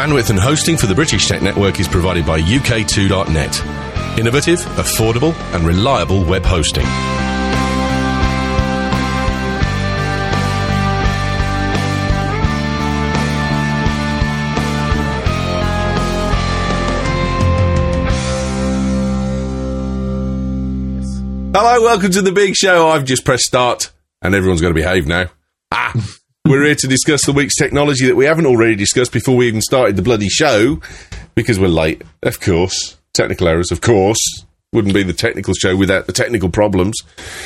Bandwidth and hosting for the British Tech Network is provided by UK2.net. Innovative, affordable and reliable web hosting. Hello, welcome to the big show. I've just pressed start and everyone's going to behave now. We're here to discuss the week's technology that we haven't already discussed before we even started the bloody show, because we're late, of course. Technical errors, of course. Wouldn't be the technical show without the technical problems.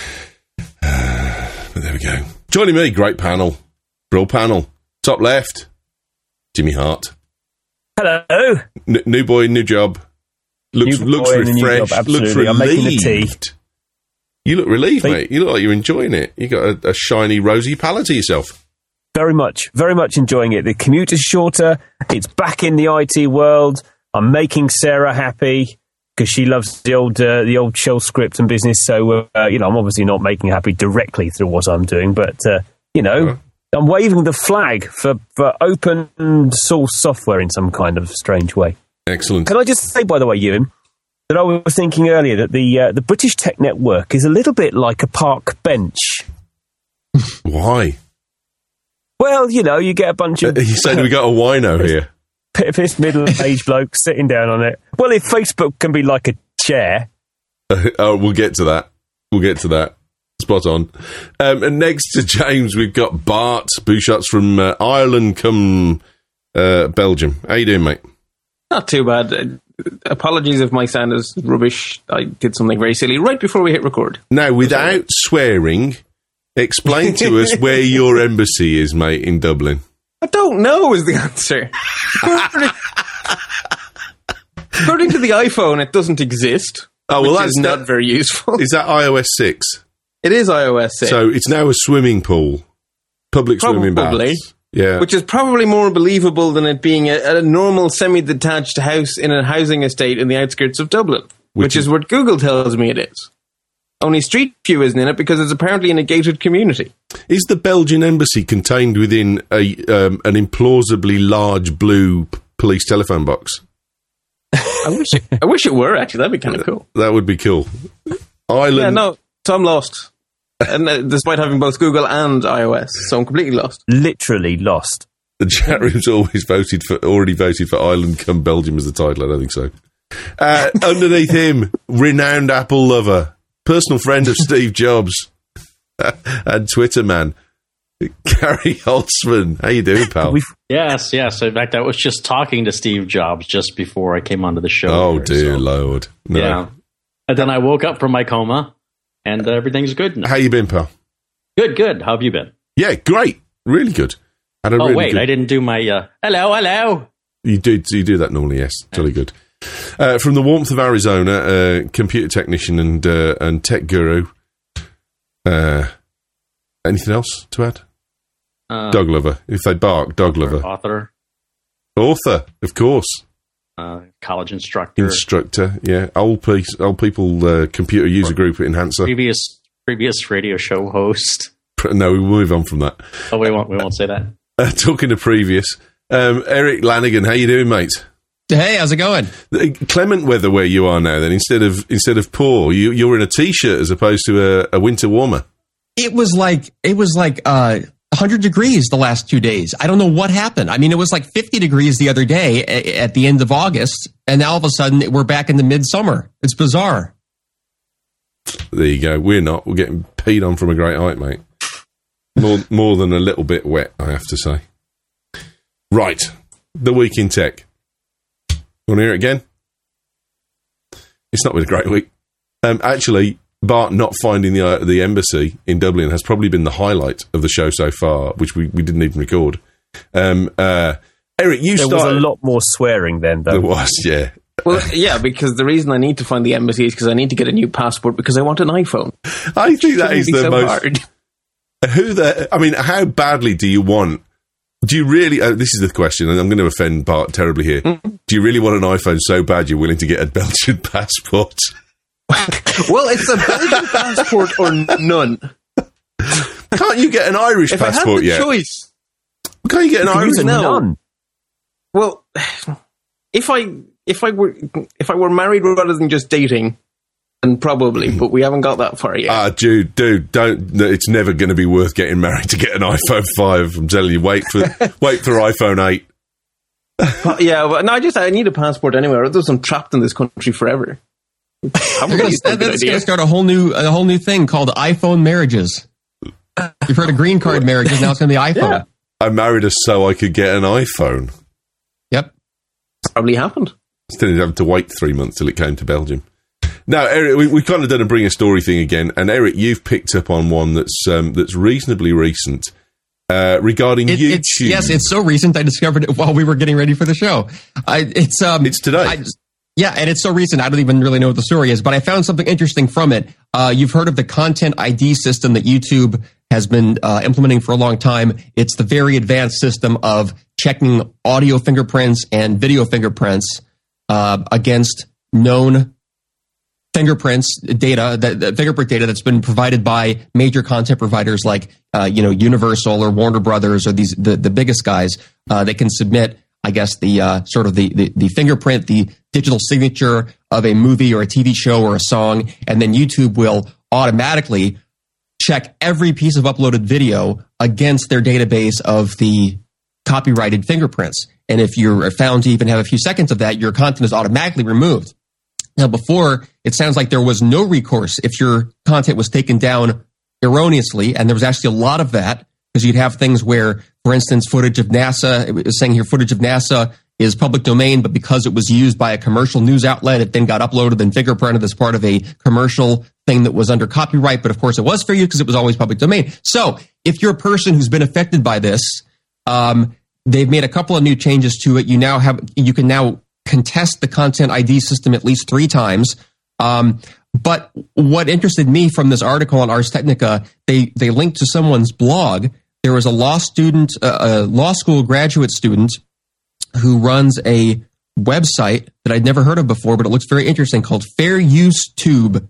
But there we go. Joining me, great panel. Brill panel. Top left, Jimmy Hart. Hello. New boy, new job. Looks refreshed. Looks relieved. I'm making the tea. You look relieved, mate. You look like you're enjoying it. You got a shiny, rosy pallor to yourself. Very much enjoying it. The commute is shorter. It's back in the IT world. I'm making Sarah happy because she loves the old shell script and business. So, I'm obviously not making her happy directly through what I'm doing, but, I'm waving the flag for open source software in some kind of strange way. Excellent. Can I just say, by the way, Ewan, that I was thinking earlier that the British Tech Network is a little bit like a park bench. Why? Well, you get a bunch of... You said we got a wino here. Pissed middle-aged bloke sitting down on it. Well, if Facebook can be like a chair... we'll get to that. Spot on. And next to James, we've got Bart Bouchots from Ireland come Belgium. How you doing, mate? Not too bad. Apologies if my sound is rubbish. I did something very silly right before we hit record. Now, without swearing, explain to us where your embassy is, mate, in Dublin. I don't know is the answer. According to the iPhone, it doesn't exist. Oh, well, that's not very useful. Is that iOS 6? It is iOS 6. So it's now a swimming pool. Public swimming baths. Yeah. Which is probably more believable than it being a normal semi-detached house in a housing estate in the outskirts of Dublin, which is what Google tells me it is. Only Street View isn't in it because it's apparently in a gated community. Is the Belgian embassy contained within an implausibly large blue police telephone box? I wish it were, actually. That'd be kind of cool. That would be cool. Ireland... Yeah, no, so I'm lost. And despite having both Google and iOS, so I'm completely lost. Literally lost. The chat room's already voted for Ireland come Belgium as the title. I don't think so. Underneath him, renowned Apple lover, personal friend of Steve Jobs, and Twitter man, Gary Holtzman. How you doing, pal? Yes. In fact, I was just talking to Steve Jobs just before I came onto the show. Oh, here, dear Lord. No. Yeah. And then I woke up from my coma. And everything's good now. How you been, pal? Good. How have you been? Yeah, great. Really good. I didn't do my hello. You do that normally, yes. Totally good. From the warmth of Arizona, computer technician and tech guru. Anything else to add? Dog lover. If they bark, dog lover. Author, of course. College instructor, yeah. Old people computer user group at Enhancer. Previous radio show host. No, we'll move on from that. Oh, we won't say that. Talking to previous, Eric Lanigan, how you doing, mate? Hey, how's it going? Clement weather where you are now. Then instead of poor, you're in a t-shirt as opposed to a winter warmer. It was like 100 degrees the last 2 days. I don't know what happened. I mean, it was like 50 degrees the other day at the end of August, and now all of a sudden we're back in the midsummer. It's bizarre. There you go. We're not. We're getting peed on from a great height, mate. More than a little bit wet, I have to say. Right. The week in tech. Want to hear it again? It's not been a great week. Actually, Bart not finding the embassy in Dublin has probably been the highlight of the show so far, which we didn't even record. Eric, there was a lot more swearing then, though. There was, yeah. Well, yeah, because the reason I need to find the embassy is because I need to get a new passport because I want an iPhone. I think that is the most hard. How badly do you want? Do you really? This is the question, and I'm going to offend Bart terribly here. Do you really want an iPhone so bad you're willing to get a Belgian passport? Well, it's a Belgian passport or none. Can't you get an Irish passport yet? Choice. Can't you get an Irish? None. Well, if I were married rather than just dating, then probably, but we haven't got that far yet. Dude, don't. It's never going to be worth getting married to get an iPhone 5. I'm telling you, wait for iPhone 8. Yeah, but no, I need a passport anyway. Or else I'm trapped in this country forever. That's going to start a whole new thing called iPhone marriages. You've heard of green card marriages, now it's going to be iPhone. Yeah. I married her so I could get an iPhone. Yep. Probably happened. Instead of having to wait 3 months till it came to Belgium. Now, Eric, we kind of done a bring a story thing again, and Eric, you've picked up on one that's reasonably recent regarding YouTube. It's so recent. I discovered it while we were getting ready for the show. It's today. And it's so recent, I don't even really know what the story is, but I found something interesting from it. You've heard of the Content ID system that YouTube has been implementing for a long time. It's the very advanced system of checking audio fingerprints and video fingerprints against known fingerprints data, the fingerprint data that's been provided by major content providers like Universal or Warner Brothers or the biggest guys. They can submit, I guess, the sort of the fingerprint, the digital signature of a movie or a TV show or a song, and then YouTube will automatically check every piece of uploaded video against their database of the copyrighted fingerprints. And if you're found to even have a few seconds of that, your content is automatically removed. Now, before, it sounds like there was no recourse if your content was taken down erroneously, and there was actually a lot of that, because you'd have things where, for instance, footage of NASA, it was saying here footage of NASA is public domain, but because it was used by a commercial news outlet, it then got uploaded and fingerprinted as part of a commercial thing that was under copyright, but of course it was fair use because it was always public domain. So if you're a person who's been affected by this, they've made a couple of new changes to it. You can now contest the Content ID system at least 3 times. But what interested me from this article on Ars Technica, they linked to someone's blog. There was a law school graduate student who runs a website that I'd never heard of before, but it looks very interesting, called fairusetube.org,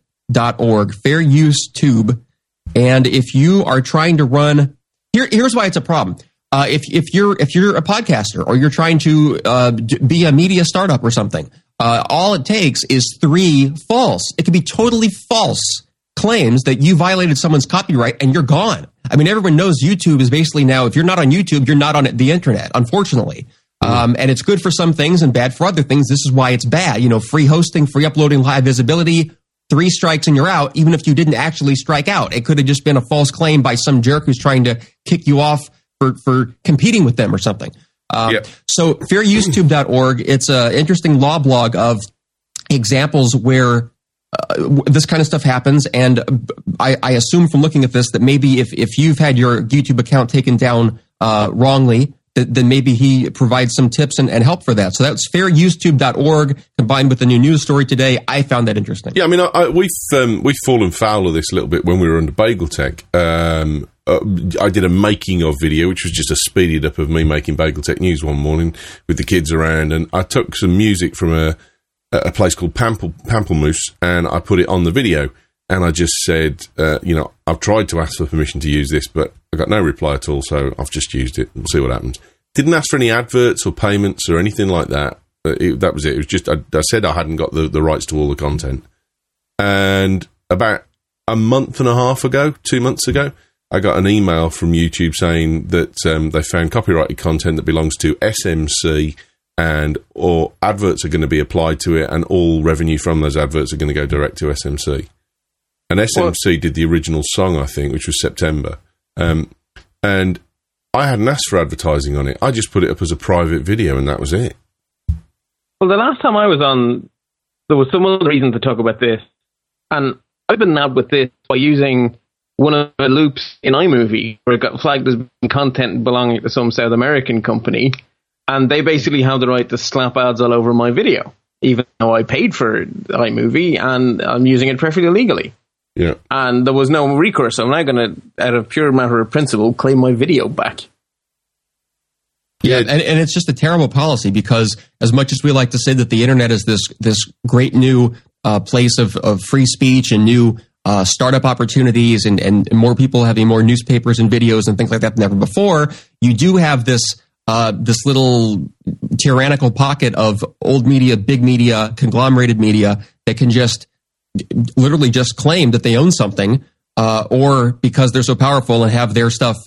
fairusetube. And if you are trying to run, here's why it's a problem. If you're a podcaster or you're trying to be a media startup or something, all it takes is 3 false. It could be totally false claims that you violated someone's copyright and you're gone. I mean, everyone knows YouTube is basically now, if you're not on YouTube, you're not on the internet, unfortunately. And it's good for some things and bad for other things. This is why it's bad. Free hosting, free uploading, high visibility, 3 strikes and you're out, even if you didn't actually strike out. It could have just been a false claim by some jerk who's trying to kick you off for competing with them or something. So fairusetube.org, it's an interesting law blog of examples where this kind of stuff happens. And I assume from looking at this that maybe if you've had your YouTube account taken down wrongly, then maybe he provides some tips and help for that. So that's fairusetube.org combined with the new news story today. I found that interesting. Yeah, I mean, we've fallen foul of this a little bit when we were under Bagel Tech. I did a making of video, which was just a speeded up of me making Bagel Tech News one morning with the kids around, and I took some music from a place called Pamplemousse, and I put it on the video, and I just said, I've tried to ask for permission to use this, but I got no reply at all, so I've just used it. We'll see what happens. Didn't ask for any adverts or payments or anything like that. That was it. It was just, I said I hadn't got the rights to all the content. And about a month and a half ago, 2 months ago, I got an email from YouTube saying that they found copyrighted content that belongs to SMC, or adverts are going to be applied to it, and all revenue from those adverts are going to go direct to SMC. And SMC did the original song, I think, which was September. And I hadn't asked for advertising on it. I just put it up as a private video, and that was it. Well, the last time I was on, there was some other reason to talk about this. And I've been nabbed with this by using one of the loops in iMovie, where it got flagged as content belonging to some South American company. And they basically have the right to slap ads all over my video, even though I paid for iMovie and I'm using it perfectly legally. Yeah. And there was no recourse. So I'm now going to, out of pure matter of principle, claim my video back. Yeah, and it's just a terrible policy, because as much as we like to say that the internet is this great new place of free speech and new startup opportunities and more people having more newspapers and videos and things like that than ever before, you do have this little tyrannical pocket of old media, big media, conglomerated media that can just literally just claim that they own something, or because they're so powerful and have their stuff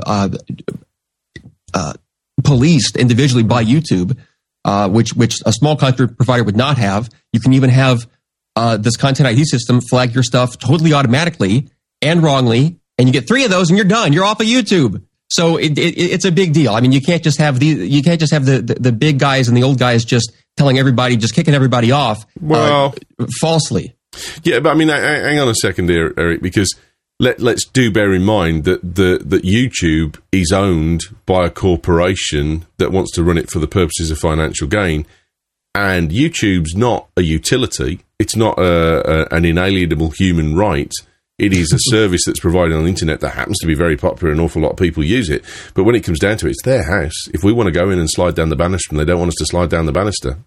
policed individually by YouTube, which a small content provider would not have. You can even have this content ID system flag your stuff totally automatically and wrongly, and you get 3 of those and you're done. You're off of YouTube. So it's a big deal. I mean, you can't just have the big guys and the old guys just telling everybody, just kicking everybody off falsely. Yeah, but I mean, hang on a second here, Eric, because let's bear in mind that that YouTube is owned by a corporation that wants to run it for the purposes of financial gain, and YouTube's not a utility. It's not an inalienable human right. It is a service that's provided on the internet that happens to be very popular. An awful lot of people use it. But when it comes down to it, it's their house. If we want to go in and slide down the banister and they don't want us to slide down the banister.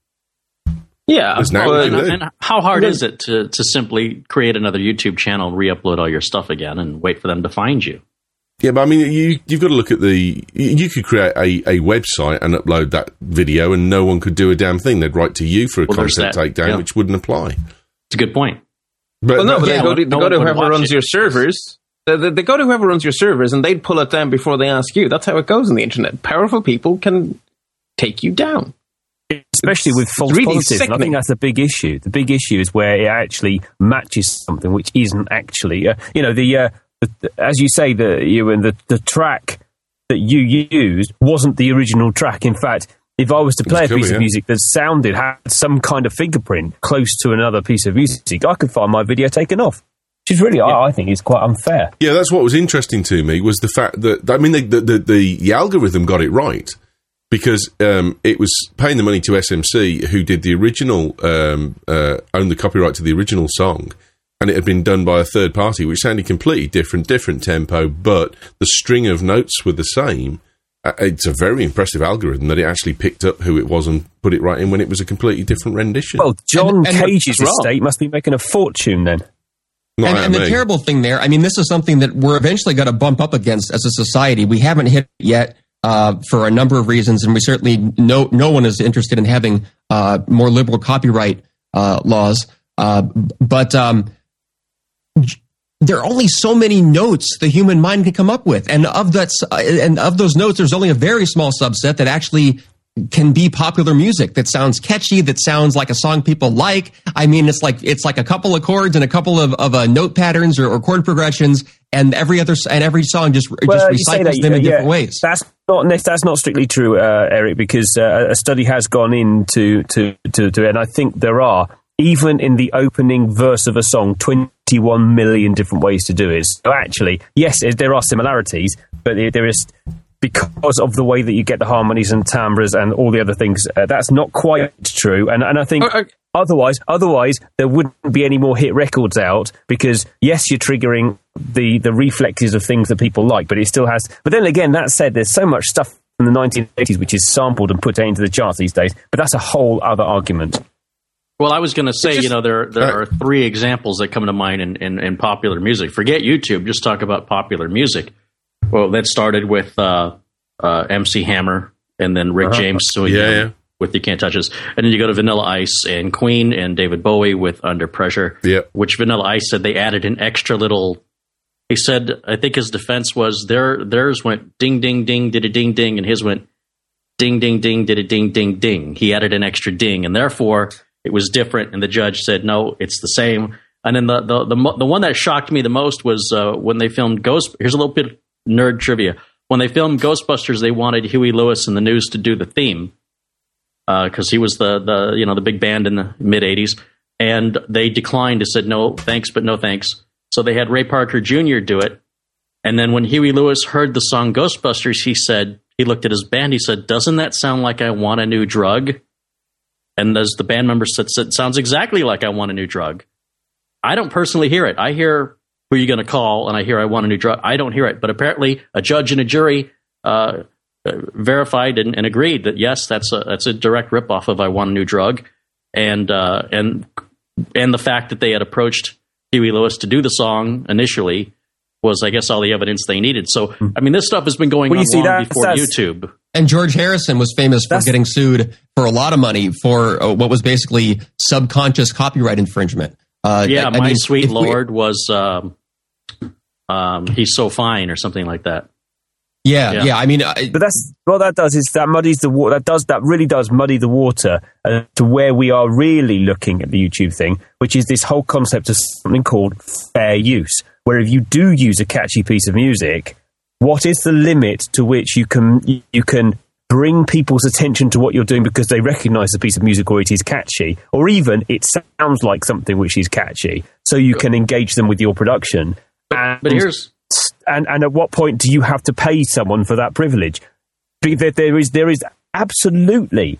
Yeah. And how hard is it to simply create another YouTube channel, re-upload all your stuff again, and wait for them to find you? Yeah, but I mean, you've got to look at you could create a website and upload that video and no one could do a damn thing. They'd write to you for a content takedown, which wouldn't apply. It's a good point. But they go to whoever runs your servers. They go to whoever runs your servers, and they'd pull it down before they ask you. That's how it goes on the internet. Powerful people can take you down, especially with false positives. And I think that's the big issue. The big issue is where it actually matches something which isn't actually. As you say, the track that you used wasn't the original track. In fact, if I was to play a piece of music that had some kind of fingerprint close to another piece of music, I could find my video taken off. Which is really, I think, is quite unfair. Yeah, that's what was interesting to me, was the fact that, I mean, the algorithm got it right, because it was paying the money to SMC, who did the original, owned the copyright to the original song, and it had been done by a third party, which sounded completely different tempo, but the string of notes were the same. It's a very impressive algorithm that it actually picked up who it was and put it right in when it was a completely different rendition. Well, John Cage's estate must be making a fortune then. And the terrible thing there, I mean, this is something that we're eventually going to bump up against as a society. We haven't hit it yet for a number of reasons, and we certainly no one is interested in having more liberal copyright laws. But there are only so many notes the human mind can come up with, and of those notes, there's only a very small subset that actually can be popular music, that sounds catchy, that sounds like a song people like. I mean, it's like a couple of chords and a couple of note patterns or chord progressions, and every song just recycles them in different ways. That's not strictly true, Eric, because a study has gone into it, and I think there are, even in the opening verse of a song, 21 million different ways to do it. So actually, yes, there are similarities, but there is, because of the way that you get the harmonies and timbres and all the other things, that's not quite true. And I think otherwise there wouldn't be any more hit records out, because yes, you're triggering the reflexes of things that people like, but it still has. But then again, that said, there's so much stuff from the 1980s which is sampled and put into the charts these days, but that's a whole other argument. Well, I was going to say, there are 3 examples that come to mind in popular music. Forget YouTube, just talk about popular music. Well, that started with MC Hammer, and then Rick James with You Can't Touch Us. And then you go to Vanilla Ice and Queen and David Bowie with Under Pressure, which Vanilla Ice said they added an extra little. He said, I think his defense was theirs went ding, ding, ding, did a ding, ding, and his went ding, ding, ding, did a ding, ding, ding. He added an extra ding, and therefore it was different, and the judge said, no, it's the same. And then the one that shocked me the most was when they filmed Ghost. Here's a little bit of nerd trivia. When they filmed Ghostbusters, they wanted Huey Lewis and the News to do the theme, because he was the big band in the mid '80s, and they declined and said no thanks, but no thanks. So they had Ray Parker Jr. do it, and then when Huey Lewis heard the song Ghostbusters, he looked at his band, he said, "Doesn't that sound like I Want a New Drug?" And as the band member said, "It sounds exactly like I Want a New Drug." I don't personally hear it. I hear Who Are You Going to Call, and I hear I Want a New Drug. I don't hear it. But apparently a judge and a jury verified and agreed that, yes, that's a direct ripoff of I Want a New Drug. And the fact that they had approached Huey Lewis to do the song initially was, I guess, all the evidence they needed. So, I mean, this stuff has been going on long before YouTube. And George Harrison was famous for getting sued for a lot of money for what was basically subconscious copyright infringement. My Sweet Lord was He's So Fine or something like that. Yeah. I mean, but that's what that does is that muddies the water. That really does muddy the water to where we are really looking at the YouTube thing, which is this whole concept of something called fair use, where if you do use a catchy piece of music, what is the limit to which you can bring people's attention to what you're doing because they recognise the piece of music or it is catchy, or even it sounds like something which is catchy, so you can engage them with your production. But here's... And at what point do you have to pay someone for that privilege? There is absolutely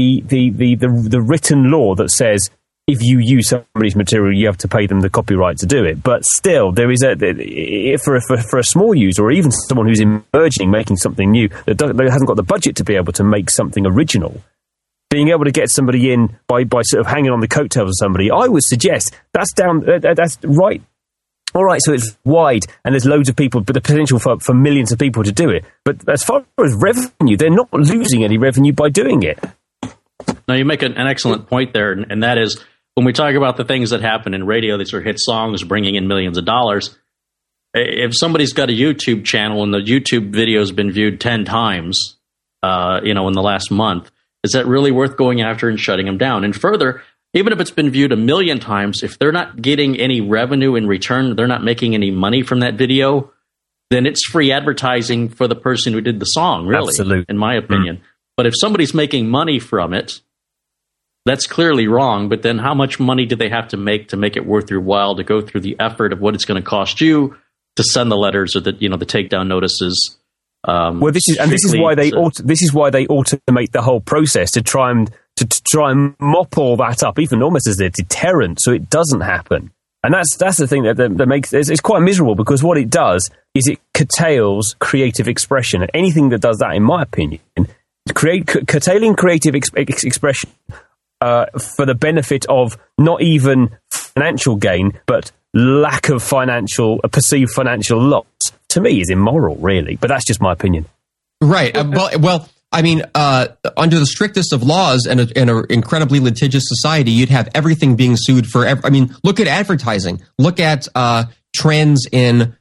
the written law that says if you use somebody's material, you have to pay them the copyright to do it. But still, there is for a small user or even someone who's emerging, making something new that hasn't got the budget to be able to make something original. Being able to get somebody in by sort of hanging on the coattails of somebody, I would suggest that's right. All right, so it's wide and there's loads of people, but the potential for millions of people to do it. But as far as revenue, they're not losing any revenue by doing it. No, you make an excellent point there, and that is when we talk about the things that happen in radio, these are hit songs bringing in millions of dollars. If somebody's got a YouTube channel and the YouTube video has been viewed 10 times, in the last month, is that really worth going after and shutting them down? And further, even if it's been viewed 1 million times, if they're not getting any revenue in return, they're not making any money from that video, then it's free advertising for the person who did the song, really, Absolutely. In my opinion. But if somebody's making money from it, that's clearly wrong. But then how much money do they have to make it worth your while to go through the effort of what it's going to cost you to send the letters or the takedown notices? This is why they automate the whole process to try and mop all that up, even almost as a deterrent, so it doesn't happen. And that's the thing that makes it's quite miserable, because what it does is it curtails creative expression, and anything that does that, in my opinion, curtailing creative expression for the benefit of not even financial gain, but lack of perceived financial loss, to me is immoral, really. But that's just my opinion. Right. Well, I mean, under the strictest of laws and an incredibly litigious society, you'd have everything being sued for. Look at advertising. Look at trends in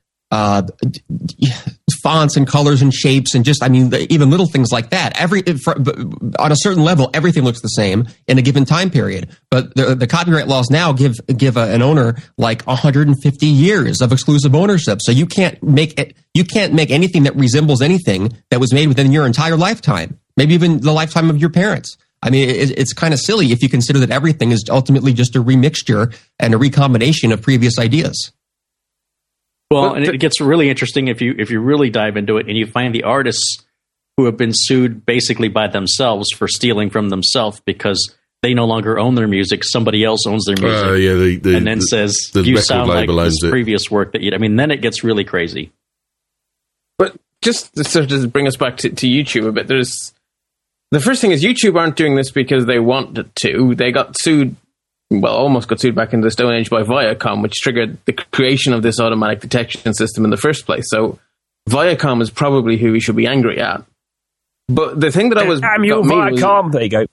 fonts and colors and shapes, and even little things like that. On a certain level, everything looks the same in a given time period. But the copyright laws now give an owner like 150 years of exclusive ownership. So you can't make anything that resembles anything that was made within your entire lifetime, maybe even the lifetime of your parents. I mean, it's kind of silly if you consider that everything is ultimately just a remixture and a recombination of previous ideas. Well, and it gets really interesting if you really dive into it and you find the artists who have been sued basically by themselves for stealing from themselves because they no longer own their music. Somebody else owns their music. And then says, you sound like this previous work that then it gets really crazy. But just to sort of bring us back to YouTube a bit, the first thing is YouTube aren't doing this because they wanted to. They got sued. Well, almost got sued back in the Stone Age by Viacom, which triggered the creation of this automatic detection system in the first place. So Viacom is probably who we should be angry at. But the thing that damn you, Viacom! There you go.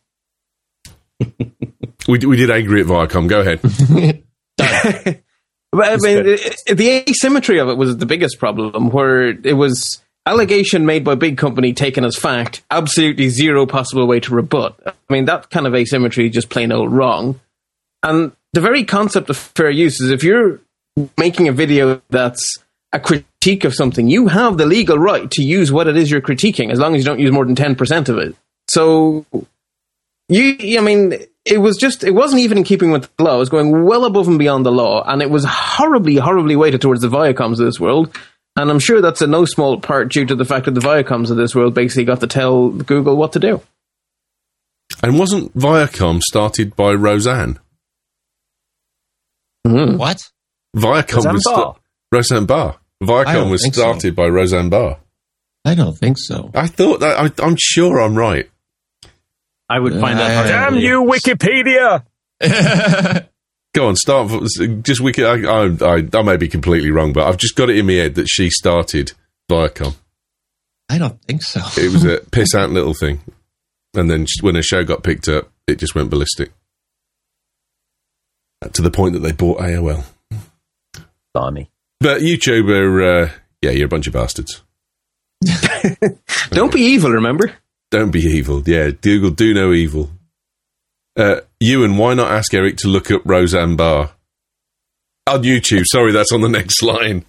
we did angry at Viacom. Go ahead. But I mean, the asymmetry of it was the biggest problem, where it was allegation made by big company taken as fact, absolutely zero possible way to rebut. I mean, that kind of asymmetry is just plain old wrong. And the very concept of fair use is if you're making a video that's a critique of something, you have the legal right to use what it is you're critiquing, as long as you don't use more than 10% of it. So, it wasn't even in keeping with the law. It was going well above and beyond the law, and it was horribly, horribly weighted towards the Viacoms of this world. And I'm sure that's in no small part due to the fact that the Viacoms of this world basically got to tell Google what to do. And wasn't Viacom started by Roseanne? Mm. What? Viacom Roseanne Barr. Viacom was started by Roseanne Barr. I don't think so. I thought that. I'm sure I'm right. I would find that hard. Damn you, Wikipedia! Go on, start. Just Wiki. I may be completely wrong, but I've just got it in my head that she started Viacom. I don't think so. It was a piss-out little thing. And then when a show got picked up, it just went ballistic. To the point that they bought AOL. Blimey. But YouTube are, you're a bunch of bastards. Don't be evil, remember? Don't be evil. Yeah, Google, do no evil. Ewan, why not ask Eric to look up Roseanne Barr? On YouTube. Sorry, that's on the next line.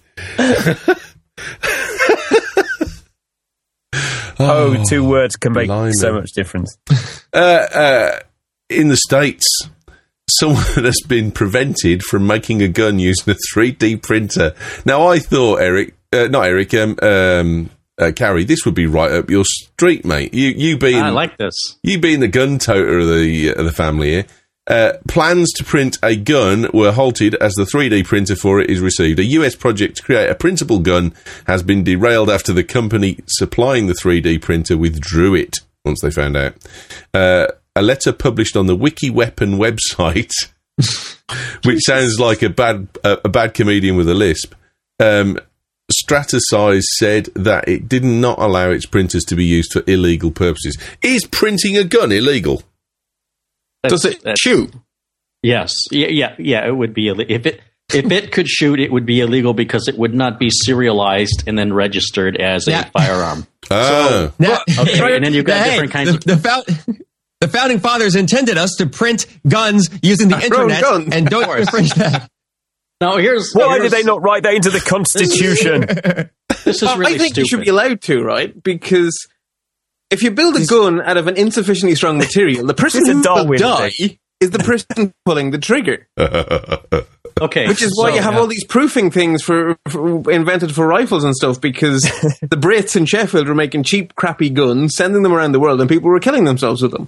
Two words can make so much difference. In the States, someone has been prevented from making a gun using a 3D printer. Now, I thought, Carrie, this would be right up your street, mate. You being, I like this. You being the gun toter of the family here. Plans to print a gun were halted as the 3D printer for it is received. A US project to create a printable gun has been derailed after the company supplying the 3D printer withdrew it once they found out. A letter published on the WikiWeapon website, which sounds like a bad comedian with a lisp, Stratosize said that it did not allow its printers to be used for illegal purposes. Is printing a gun illegal? Does it shoot? Yes. Yeah. It would be if it could shoot, it would be illegal because it would not be serialized and then registered as a firearm. Oh, okay. And then you've got different kinds of. The founding fathers intended us to print guns using the internet, and don't infringe that. Now, why did they not write that into the Constitution? This is really I think stupid. you should be allowed to, right? Because if you build a gun out of an insufficiently strong material, the person who will die is the person pulling the trigger. Okay, which is why you have all these proofing things for invented for rifles and stuff, because the Brits in Sheffield were making cheap, crappy guns, sending them around the world, and people were killing themselves with them.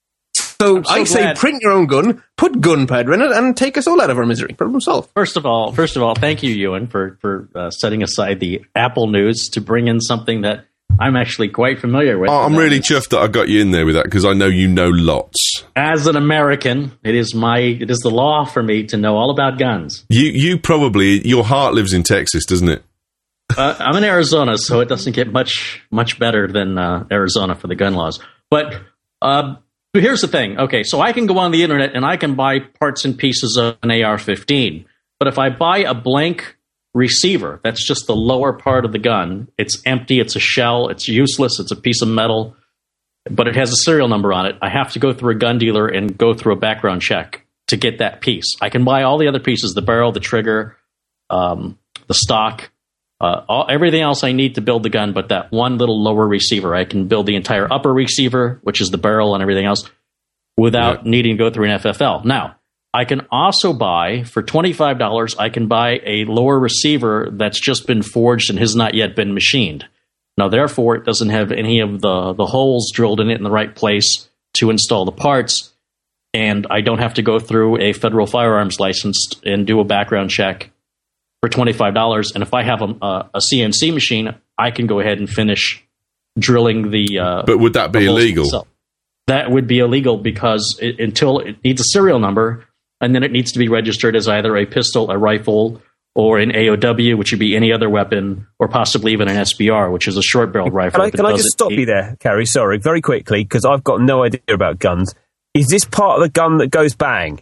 So I say print your own gun, put gunpowder in it, and take us all out of our misery. Problem solved. First of all, thank you, Ewan, for setting aside the Apple news to bring in something that I'm actually quite familiar with. Oh, I'm really chuffed that I got you in there with that, because I know you know lots. As an American, it is the law for me to know all about guns. You probably, your heart lives in Texas, doesn't it? I'm in Arizona, so it doesn't get much better than Arizona for the gun laws. But here's the thing. Okay, so I can go on the internet and I can buy parts and pieces of an AR-15. But if I buy a blank receiver, that's just the lower part of the gun. It's empty. It's a shell. It's useless. It's a piece of metal, but it has a serial number on it. I have to go through a gun dealer and go through a background check to get that piece. I can buy all the other pieces, the barrel, the trigger, the stock, everything else I need to build the gun, but that one little lower receiver. I can build the entire upper receiver, which is the barrel and everything else, without needing to go through an FFL. Now, I can also buy, for $25, I can buy a lower receiver that's just been forged and has not yet been machined. Now, therefore, it doesn't have any of the holes drilled in it in the right place to install the parts, and I don't have to go through a federal firearms license and do a background check for $25. And if I have a CNC machine, I can go ahead and finish drilling the... but would that be illegal? Myself. That would be illegal because until it needs a serial number, and then it needs to be registered as either a pistol, a rifle, or an AOW, which would be any other weapon, or possibly even an SBR, which is a short-barreled rifle. Can I just stop you there, Carrie? Sorry, very quickly, because I've got no idea about guns. Is this part of the gun that goes bang?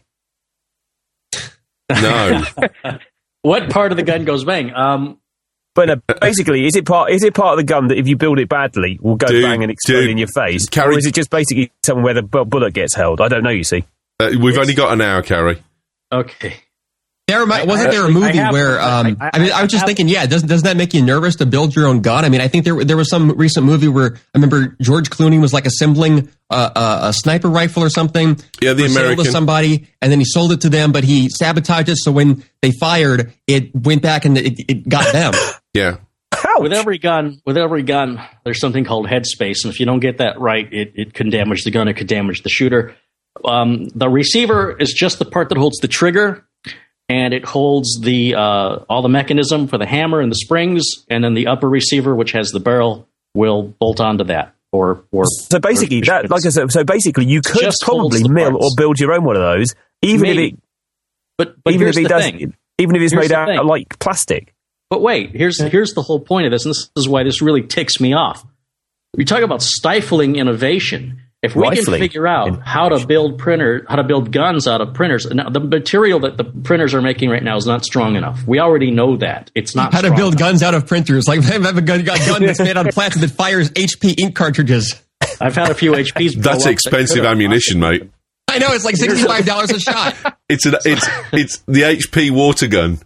No. What part of the gun goes bang? Basically, is it part of the gun that if you build it badly will go bang and explode in your face? Or is it just basically somewhere where the bullet gets held? I don't know, you see. We've only got an hour, Carrie. Okay. Wasn't there a movie where I was just thinking, doesn't that make you nervous to build your own gun? I mean, I think there was some recent movie where I remember George Clooney was like assembling a sniper rifle or something. Yeah, the American. To somebody, and then he sold it to them, but he sabotaged it, so when they fired, it went back and it got them. Yeah. Ouch. With every gun, there's something called headspace, and if you don't get that right, it can damage the gun. It could damage the shooter. The receiver is just the part that holds the trigger, and it holds the all the mechanism for the hammer and the springs, and then the upper receiver, which has the barrel, will bolt onto that. So basically, you could probably mill or build your own one of those, even if it's made out of like plastic. But wait, here's the whole point of this, and this is why this really ticks me off. We talk about stifling innovation. If we can figure out how to build guns out of printers, now the material that the printers are making right now is not strong enough. We already know that. It's not how to build enough. Guns out of printers. Like, I have a gun that's made out of plastic that fires HP ink cartridges. I've had a few HPs. That's expensive ammunition, mate. I know, it's like $65 a shot. It's the HP water gun.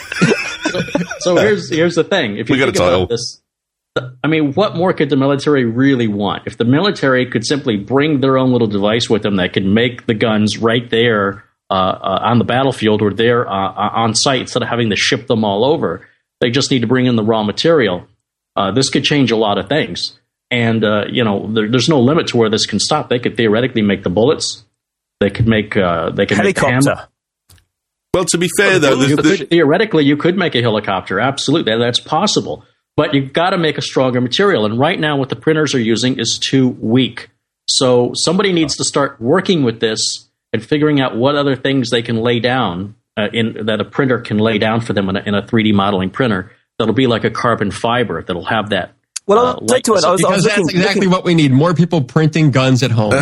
So here's the thing. If you think about this, I mean, what more could the military really want? If the military could simply bring their own little device with them that could make the guns right there on the battlefield or there on site instead of having to ship them all over, they just need to bring in the raw material. This could change a lot of things. And, there's no limit to where this can stop. They could theoretically make the bullets. They could make helicopter. Make the hammer. Well, to be fair, though, theoretically, you could make a helicopter. Absolutely. That's possible. But you've got to make a stronger material. And right now, what the printers are using is too weak. So somebody needs to start working with this and figuring out what other things they can lay down that a printer can lay down for them in a 3D modeling printer that'll be like a carbon fiber that'll have that. Well, I'll take to it. Because that's exactly what we need. More people printing guns at home.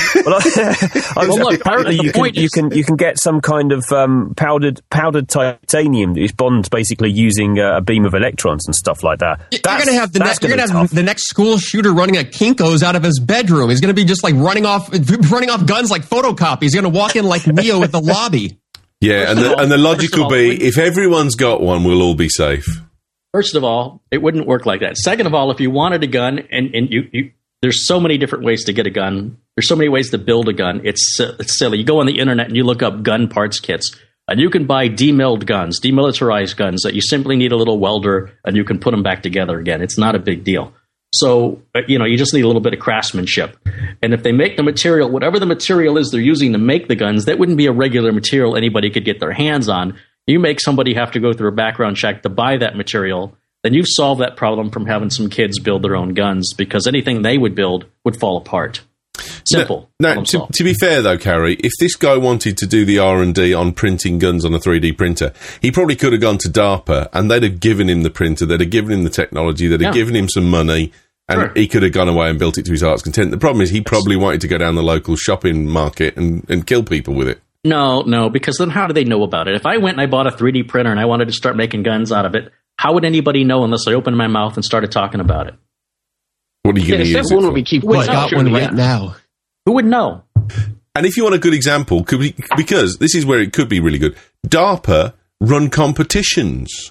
Apparently you can get some kind of powdered titanium that is bonds basically using a beam of electrons and stuff like that. You're going to have the next school shooter running a Kinko's out of his bedroom. He's going to be just like running off guns like photocopies. He's going to walk in like Neo at the lobby. Yeah, and the logic will be, if everyone's got one, we'll all be safe. First of all, it wouldn't work like that. Second of all, if you wanted a gun, and you there's so many different ways to get a gun. There's so many ways to build a gun. It's silly. You go on the internet and you look up gun parts kits, and you can buy demilitarized guns that you simply need a little welder, and you can put them back together again. It's not a big deal. So, you just need a little bit of craftsmanship. And if they make the material, whatever the material is they're using to make the guns, that wouldn't be a regular material anybody could get their hands on. You make somebody have to go through a background check to buy that material, then you've solved that problem from having some kids build their own guns, because anything they would build would fall apart. Simple. Now, to be fair, though, Carrie, if this guy wanted to do the R&D on printing guns on a 3D printer, he probably could have gone to DARPA, and they'd have given him the printer, they'd have given him the technology, they'd have given him some money, and he could have gone away and built it to his heart's content. The problem is he probably wanted to go down the local shopping market and kill people with it. No, because then how do they know about it? If I went and I bought a 3D printer and I wanted to start making guns out of it, how would anybody know unless I opened my mouth and started talking about it? What are you going to use it for? We got one right now. Who would know? And if you want a good example, because this is where it could be really good, DARPA run competitions.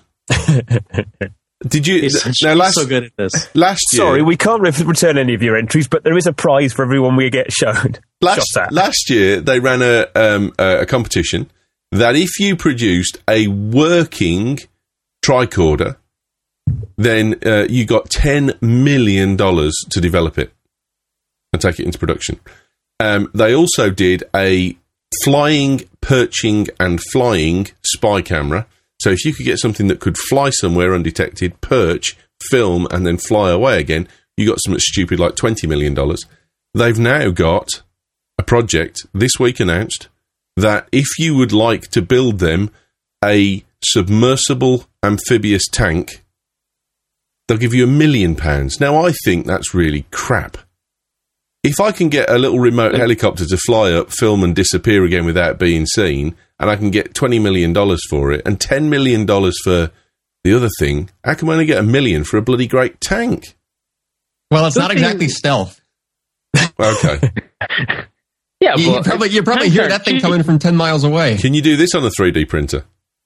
Did you? He's so good at this. Last year, sorry, we can't return any of your entries, but there is a prize for everyone we get shown. Last year, they ran a competition that if you produced a working tricorder, then you got $10 million to develop it and take it into production. They also did a flying, perching, and flying spy camera. So if you could get something that could fly somewhere undetected, perch, film, and then fly away again, you got something stupid like $20 million. They've now got a project this week announced that if you would like to build them a submersible amphibious tank, they'll give you £1 million. Now, I think that's really crap. If I can get a little remote helicopter to fly up, film, and disappear again without being seen, and I can get $20 million for it, and $10 million for the other thing, how come I only get $1 million for a bloody great tank? Well, it's not exactly stealth. Okay. Yeah, you probably hear that thing coming from 10 miles away. Can you do this on a 3D printer?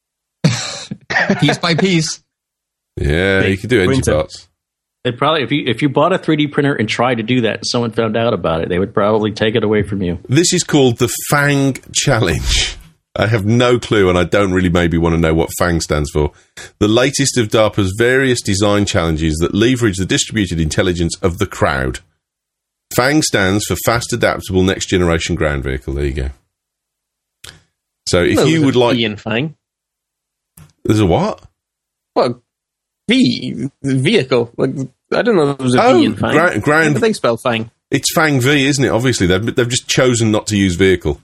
Piece by piece. Yeah, you can do engine parts. They probably, if you bought a 3D printer and tried to do that and someone found out about it, they would probably take it away from you. This is called the FANG Challenge. I have no clue, and I don't really maybe want to know what FANG stands for. The latest of DARPA's various design challenges that leverage the distributed intelligence of the crowd. FANG stands for Fast Adaptable Next Generation Ground Vehicle. There you go. So if you would like... V in FANG. There's a what? Well, vehicle. Like, I don't know if there was a V in FANG. Ground. They spell FANG. It's FANG V, isn't it? Obviously, they've just chosen not to use vehicle.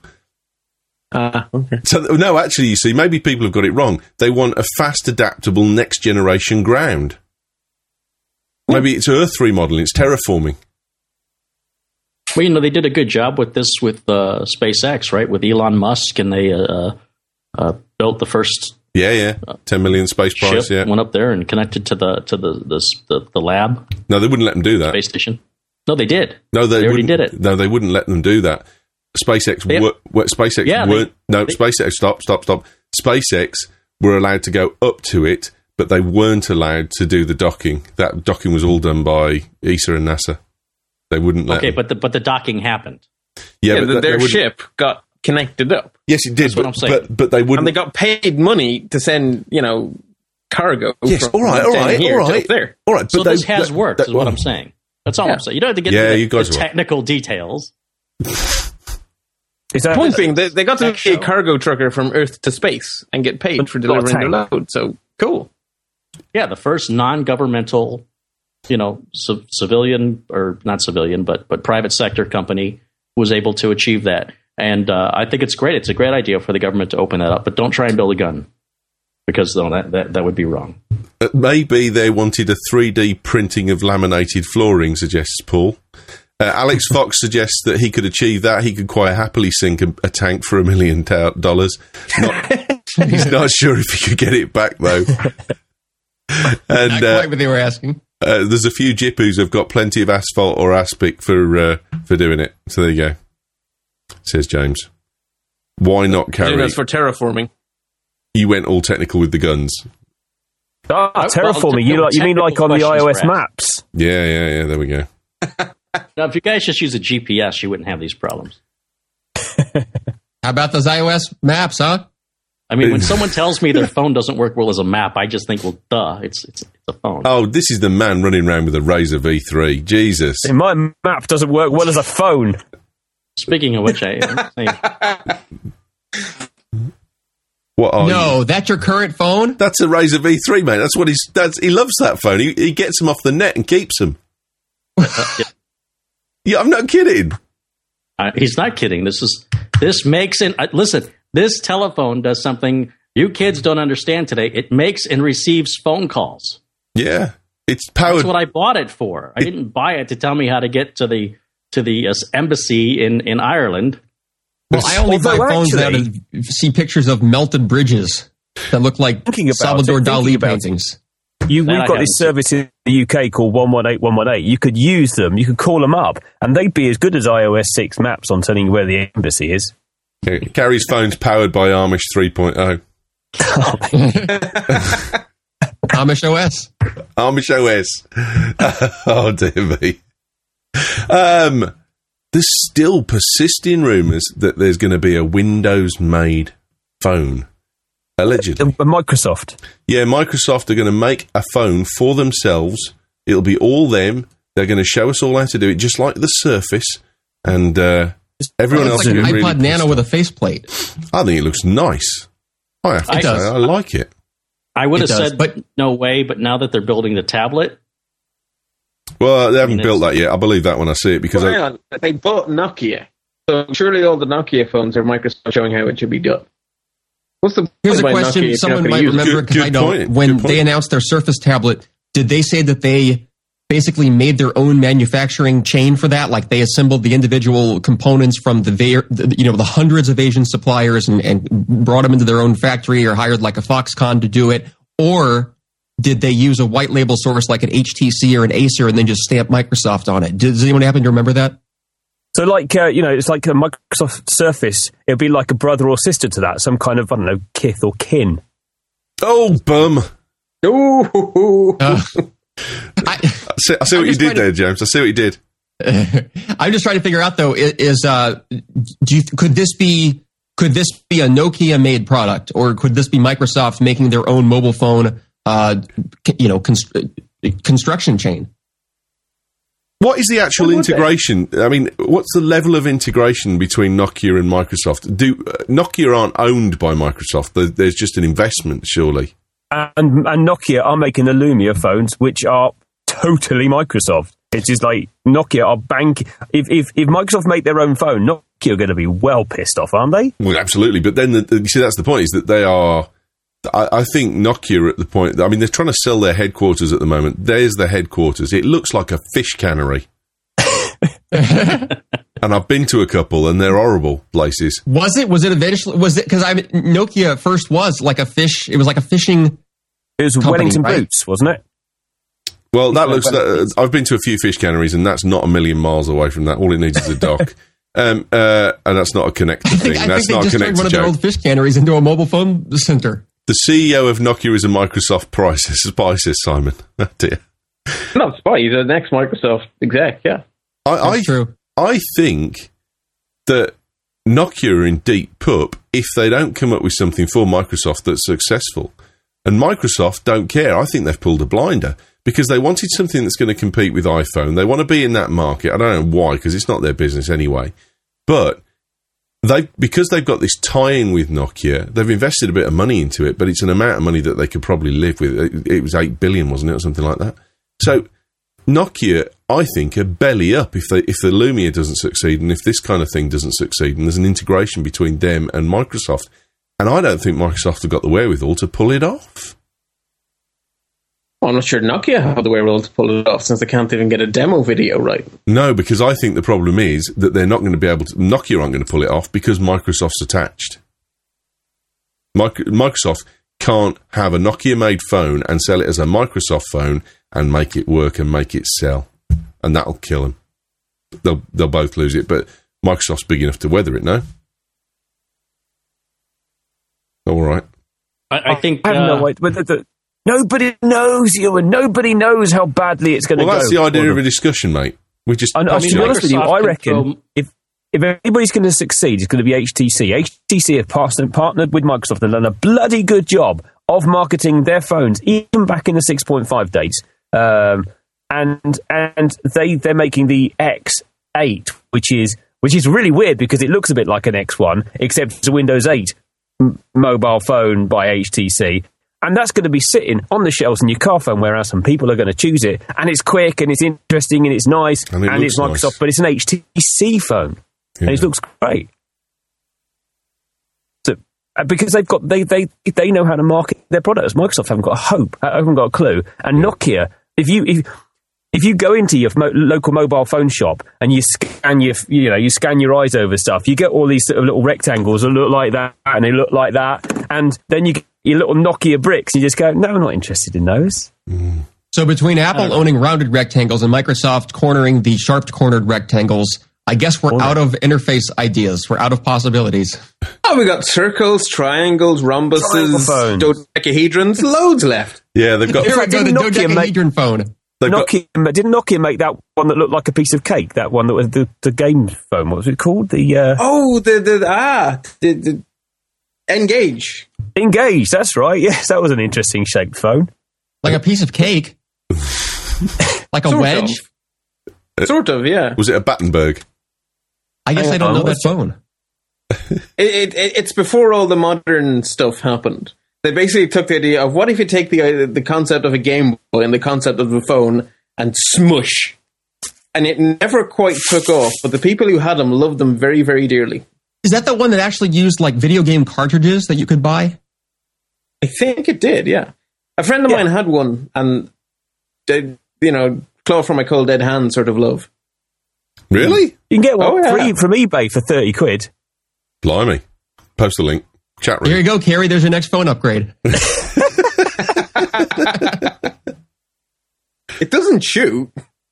Okay. So, no, actually, you see, maybe people have got it wrong. They want a fast, adaptable, next generation ground. Maybe it's Earth remodeling. It's terraforming. Well, they did a good job with this with SpaceX, right? With Elon Musk, and they built the first 10 million space prize. ship, went up there and connected to the lab. No, they wouldn't let them do that. Space station. No, they did. No, they already did it. No, they wouldn't let them do that. SpaceX Stop. SpaceX were allowed to go up to it, but they weren't allowed to do the docking. That docking was all done by ESA and NASA. They wouldn't let them. but the docking happened. But their ship got connected up. Yes, it did. That's what I'm saying. But they wouldn't. And they got paid money to send, cargo. Yes, from all right. There. All right, so this has worked, is what I'm saying. That's all I'm saying. You don't have to get into the technical details. The point being, they got to be a cargo trucker from Earth to space and get paid for delivering their load. So, cool. Yeah, the first non-governmental, civilian, or not civilian, but private sector company was able to achieve that. And I think it's great. It's a great idea for the government to open that up. But don't try and build a gun, because that would be wrong. Maybe they wanted a 3D printing of laminated flooring, suggests Paul. Alex Fox suggests that he could achieve that. He could quite happily sink a tank for $1 million. He's not sure if he could get it back, though. And not quite what they were asking. There's a few Jipoos who've got plenty of asphalt or aspic for doing it. So there you go, says James. Why not carry? That's for terraforming. You went all technical with the guns. Terraforming. You mean like on the iOS maps? Yeah. There we go. Now, if you guys just use a GPS, you wouldn't have these problems. How about those iOS maps, huh? I mean, when someone tells me their phone doesn't work well as a map, I just think, well, duh, it's a phone. Oh, this is the man running around with a Razr V3. Jesus. My map doesn't work well as a phone. Speaking of which, What are you? That's your current phone? That's a Razr V3, mate. That's what he loves that phone. He gets them off the net and keeps them. Yeah, I'm not kidding. He's not kidding. This makes listen. This telephone does something you kids don't understand today. It makes and receives phone calls. Yeah, it's powered. That's what I bought it for. I didn't buy it to tell me how to get to the embassy in Ireland. Well, I only buy phones that see pictures of melted bridges that look like Salvador Dali paintings. We've got this service in the UK called 118 You could use them. You could call them up, and they'd be as good as iOS 6 maps on telling you where the embassy is. Gary's phone's powered by Amish 3.0. Amish OS. Amish OS. Oh, dear me. There's still persisting rumours that there's going to be a Windows-made phone. Allegedly. Microsoft. Yeah, Microsoft are going to make a phone for themselves. It'll be all them. They're going to show us all how to do it, just like the Surface. And everyone else like is an really iPod Nano with a faceplate. I think it looks nice. I have to say, I like it. I would have said, but no way, but now that they're building the tablet. Well, they haven't built that yet. I believe that when I see it, because they bought Nokia. So surely all the Nokia phones are Microsoft showing how it should be done. Here's a question someone might remember, because I don't. When they announced their Surface tablet, did they say that they basically made their own manufacturing chain for that? Like they assembled the individual components from the hundreds of Asian suppliers and brought them into their own factory, or hired like a Foxconn to do it? Or did they use a white label source like an HTC or an Acer and then just stamp Microsoft on it? Does anyone happen to remember that? So, it's like a Microsoft Surface. It'd be like a brother or sister to that, some kind of, I don't know, kith or kin. Oh, bum. I see what you did there, James. I see what you did. I'm just trying to figure out, though, could this be a Nokia-made product, or could this be Microsoft making their own mobile phone, construction chain? What is the actual integration? I mean, what's the level of integration between Nokia and Microsoft? Nokia aren't owned by Microsoft. There's just an investment, surely. And Nokia are making the Lumia phones, which are totally Microsoft. It's just like Nokia are If Microsoft make their own phone, Nokia are going to be well pissed off, aren't they? Well, absolutely. But then, you see, that's the point, is that they are I think Nokia are at the point. I mean, they're trying to sell their headquarters at the moment. There's the headquarters. It looks like a fish cannery. And I've been to a couple, and they're horrible places. Was it? Was it eventually? Was it because Nokia first was like a fish? It was like a fishing. It was company, Wellington right? Boots, wasn't it? Well, that looks. I've been to a few fish canneries, and that's not a million miles away from that. All it needs is a dock, and that's not a connector thing. That's not a connector. Turned one of their old fish canneries into a mobile phone center. The CEO of Nokia is a Microsoft spy, says Simon. Oh dear. Not spy. He's an ex-Microsoft exec. Yeah, That's true. I think that Nokia are in deep poop if they don't come up with something for Microsoft that's successful. And Microsoft don't care. I think they've pulled a blinder because they wanted something that's going to compete with iPhone. They want to be in that market. I don't know why, because it's not their business anyway. But because they've got this tie-in with Nokia, they've invested a bit of money into it, but it's an amount of money that they could probably live with. It was 8 billion, wasn't it, or something like that? So Nokia, I think, are belly up if the Lumia doesn't succeed and if this kind of thing doesn't succeed, and there's an integration between them and Microsoft. And I don't think Microsoft have got the wherewithal to pull it off. Well, I'm not sure Nokia have the wherewithal to pull it off since they can't even get a demo video right. No, because I think the problem is that they're not going to be able to... Nokia aren't going to pull it off because Microsoft's attached. Microsoft can't have a Nokia-made phone and sell it as a Microsoft phone and make it work and make it sell. And that'll kill them. They'll both lose it, but Microsoft's big enough to weather it, no? All right. I think... I have no idea. Nobody knows you, and nobody knows how badly it's going to go. Well, that's the idea of a discussion, mate. To be honest with you, I reckon if anybody's going to succeed, it's going to be HTC. HTC have partnered with Microsoft and done a bloody good job of marketing their phones, even back in the 6.5 days. And they're making the X8, which is really weird because it looks a bit like an X1, except it's a Windows 8 mobile phone by HTC. And that's going to be sitting on the shelves in your car phone warehouse, and people are going to choose it. And it's quick, and it's interesting, and it's nice, and it's Microsoft, nice. But it's an HTC phone, and it looks great. So because they know how to market their products. Microsoft haven't got a clue. And Nokia, if you go into your local mobile phone shop and you scan your eyes over stuff, you get all these sort of little rectangles that look like that, and they look like that, and then you get your little Nokia bricks, and you just go, no, I'm not interested in those. Mm. So between Apple owning rounded rectangles and Microsoft cornering the sharp-cornered rectangles, I guess we're out of interface ideas. We're out of possibilities. Oh, we got circles, triangles, rhombuses, dodecahedrons, loads left. Yeah, they've got... Here I go, the dodecahedron phone. Didn't Nokia make that one that looked like a piece of cake? That one that was the game phone. What was it called? The Engage. Engage, that's right. Yes, that was an interesting shaped phone. Like a piece of cake. Like a wedge? Sort of, yeah. Was it a Battenberg? I guess I don't know that phone. It's before all the modern stuff happened. They basically took the idea of what if you take the concept of a Game Boy and the concept of a phone and smush. And it never quite took off, but the people who had them loved them very, very dearly. Is that the one that actually used like video game cartridges that you could buy? I think it did, yeah. A friend of mine had one, and claw from my cold dead hand sort of love. Really? You can get one free from eBay for 30 quid. Blimey. Post a link. Chat room. Here you go, Kerry. There's your next phone upgrade. It doesn't shoot.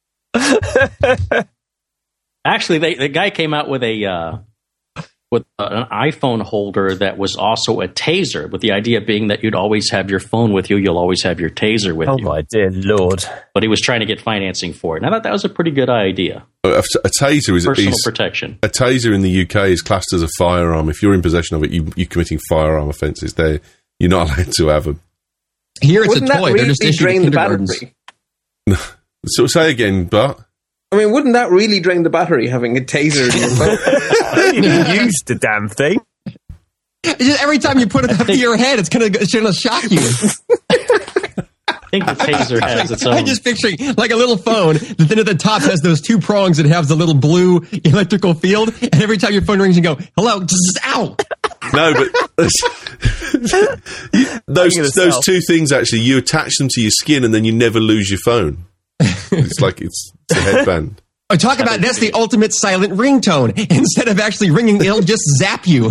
Actually, the guy came out with an iPhone holder that was also a taser, with the idea being that you'd always have your phone with you, you'll always have your taser with you. Oh my dear Lord. But he was trying to get financing for it. And I thought that was a pretty good idea. A taser is personal protection. A taser in the UK is classed as a firearm. If you're in possession of it, you're committing firearm offences. You're not allowed to have them. Here it's a toy. They're just issued to kindergartens. So say again, Bart. I mean, wouldn't that really drain the battery, having a taser in your phone? I didn't even use the damn thing. Just every time you put it up to your head, it's going to shock you. I think the taser has its own. I'm just picturing like a little phone that then at the top has those two prongs that have the little blue electrical field, and every time your phone rings, you go, hello, ow. No, but those two things, actually, you attach them to your skin and then you never lose your phone. It's like it's a headband. Oh, talk about that's the ultimate silent ringtone. Instead of actually ringing, it'll just zap you.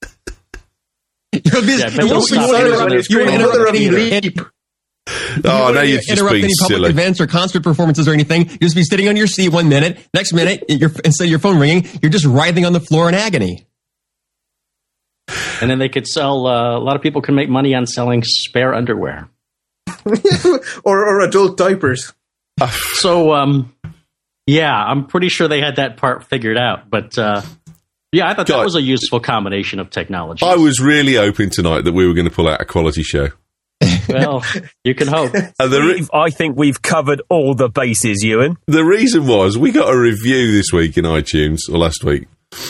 Now you're just being any public silly. events or concert performances or anything. You'll just be sitting on your seat 1 minute. Next minute, instead of your phone ringing, you're just writhing on the floor in agony. And then they could sell. A lot of people can make money on selling spare underwear or adult diapers. So, yeah, I'm pretty sure they had that part figured out. But yeah, I thought that was a useful combination of technology. I was really hoping tonight that we were going to pull out a quality show. Well, you can hope. I think we've covered all the bases, Ewan. The reason was we got a review this week in iTunes, or last week,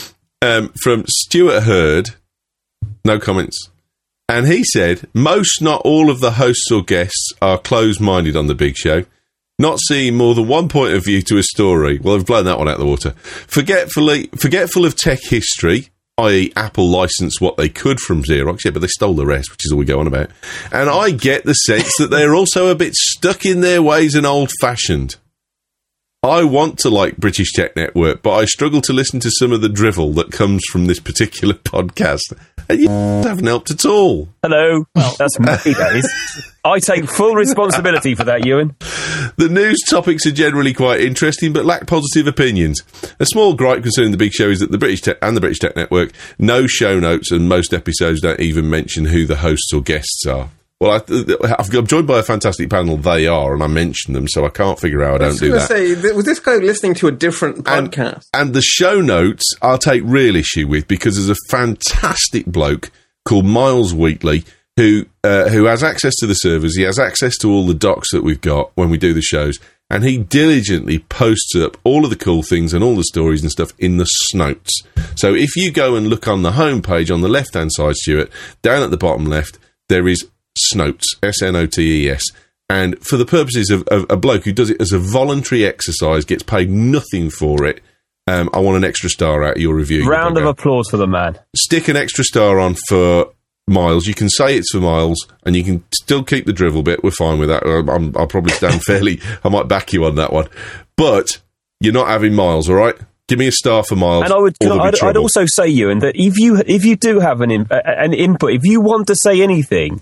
from Stuart Hurd. No comments. And he said, most, not all of the hosts or guests are closed-minded on the big show, not seeing more than one point of view to a story. Well, I've blown that one out of the water. Forgetful of tech history, i.e. Apple licensed what they could from Xerox, yeah, but they stole the rest, which is all we go on about. And I get the sense that they're also a bit stuck in their ways and old-fashioned. I want to like British Tech Network, but I struggle to listen to some of the drivel that comes from this particular podcast. And you haven't helped at all. Hello. Well, that's me, that is. I take full responsibility for that, Ewan. The news topics are generally quite interesting, but lack positive opinions. A small gripe concerning the big show is that the British Tech and the British Tech Network, no show notes, and most episodes don't even mention who the hosts or guests are. Well, I'm joined by a fantastic panel. They are, and I mentioned them, so I can't figure out I don't do that. Was this guy listening to a different podcast? And the show notes I'll take real issue with, because there's a fantastic bloke called Miles Wheatley who has access to the servers. He has access to all the docs that we've got when we do the shows, and he diligently posts up all of the cool things and all the stories and stuff in the Snotes. So if you go and look on the homepage on the left-hand side, Stuart, down at the bottom left, there is Snotes, S-N-O-T-E-S, and for the purposes of a bloke who does it as a voluntary exercise, gets paid nothing for it, I want an extra star out of your review. Round of applause for the man. Stick an extra star on for Miles. You can say it's for Miles, and you can still keep the drivel bit. We're fine with that. I'll probably stand fairly. I might back you on that one. But you're not having Miles, all right? Give me a star for Miles. And I'd also say, Ewan, that if you do have an input, if you want to say anything,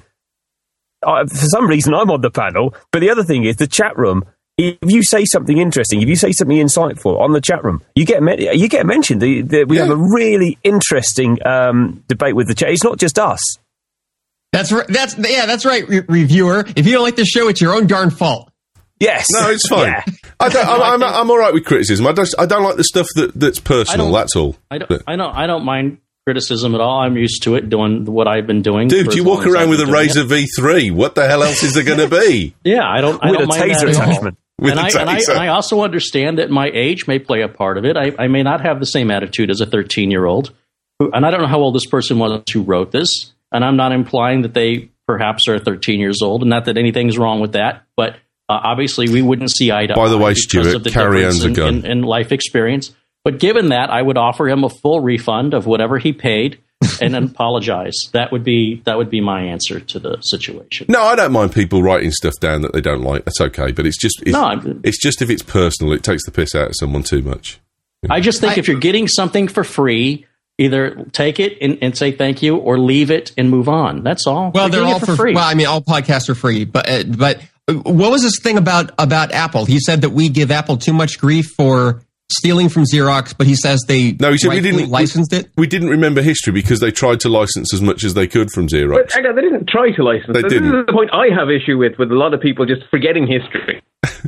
for some reason I'm on the panel, but the other thing is the chat room. If you say something interesting, if you say something insightful on the chat room, you get mentioned. We have a really interesting debate with the chat. It's not just us. That's right. That's right, reviewer. If you don't like the show, it's your own darn fault. Yes. No, it's fine. Yeah. I'm all right with criticism. I don't like the stuff that's personal. That's all. I don't mind criticism at all. I'm used to it, doing what I've been doing. Dude, you walk around with a Razer V3. What the hell else is there going to be? Yeah, I don't mind taser that attachment. And I also understand that my age may play a part of it. I may not have the same attitude as a 13-year-old. And I don't know how old this person was who wrote this. And I'm not implying that they perhaps are 13 years old, and not that anything's wrong with that. But obviously, we wouldn't see eye to eye. By the way, Stuart, carry-on's a gun. In life experience. But given that, I would offer him a full refund of whatever he paid and then apologize. That would be my answer to the situation. No, I don't mind people writing stuff down that they don't like. That's okay. But it's just if it's personal, it takes the piss out of someone too much. I just think if you're getting something for free, either take it and say thank you, or leave it and move on. That's all. Well, they're all for free. Well, I mean, all podcasts are free. But what was this thing about Apple? He said that we give Apple too much grief for stealing from Xerox, but he says he said we didn't licensed it. We didn't remember history because they tried to license as much as they could from Xerox. But they didn't try to license. This is the point I have issue with a lot of people just forgetting history.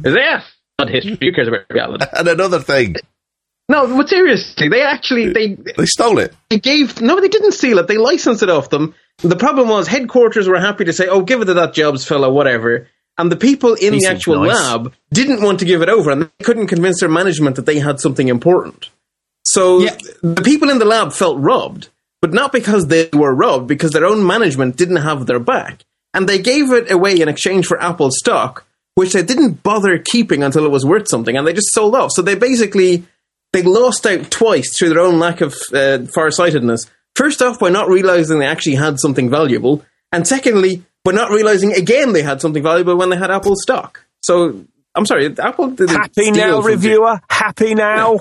Not history. Who cares about reality? And another thing. No, but seriously, they stole it. They didn't steal it. They licensed it off them. The problem was headquarters were happy to say, "Oh, give it to that Jobs fellow, whatever." And the people in the actual lab didn't want to give it over, and they couldn't convince their management that they had something important. So the people in the lab felt robbed, but not because they were robbed, because their own management didn't have their back. And they gave it away in exchange for Apple stock, which they didn't bother keeping until it was worth something, and they just sold off. So they lost out twice through their own lack of farsightedness First off, by not realizing they actually had something valuable, and secondly, by not realizing again they had something valuable when they had Apple stock. So, I'm sorry, Apple didn't Happy now, reviewer? Happy now?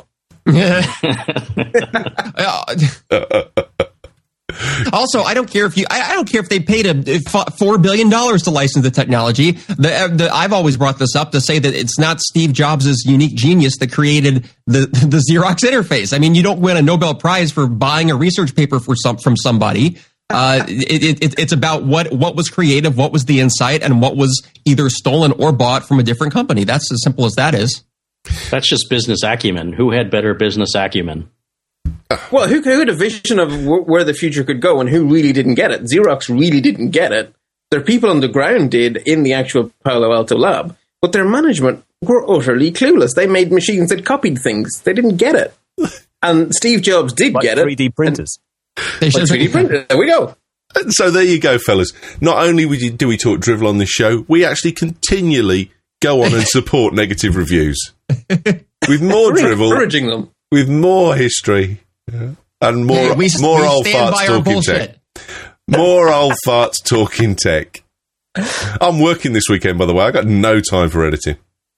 Also, I don't care if they paid $4 billion to license the technology. I've always brought this up to say that it's not Steve Jobs' unique genius that created the Xerox interface. I mean, you don't win a Nobel Prize for buying a research paper from somebody. It's about what was creative, what was the insight, and what was either stolen or bought from a different company. That's as simple as that is. That's just business acumen. Who had better business acumen? Well, who had a vision of where the future could go, and who really didn't get it? Xerox really didn't get it. Their people on the ground did in the actual Palo Alto lab, but their management were utterly clueless. They made machines that copied things. They didn't get it. And Steve Jobs did get it. 3D printers. Like 3D printers. There we go. So there you go, fellas. Not only do we talk drivel on this show, we actually continually go on and support negative reviews. With more drivel. Encouraging them. With more history. Yeah. And more old farts talking tech. More old farts talking tech. I'm working this weekend, by the way. I got no time for editing.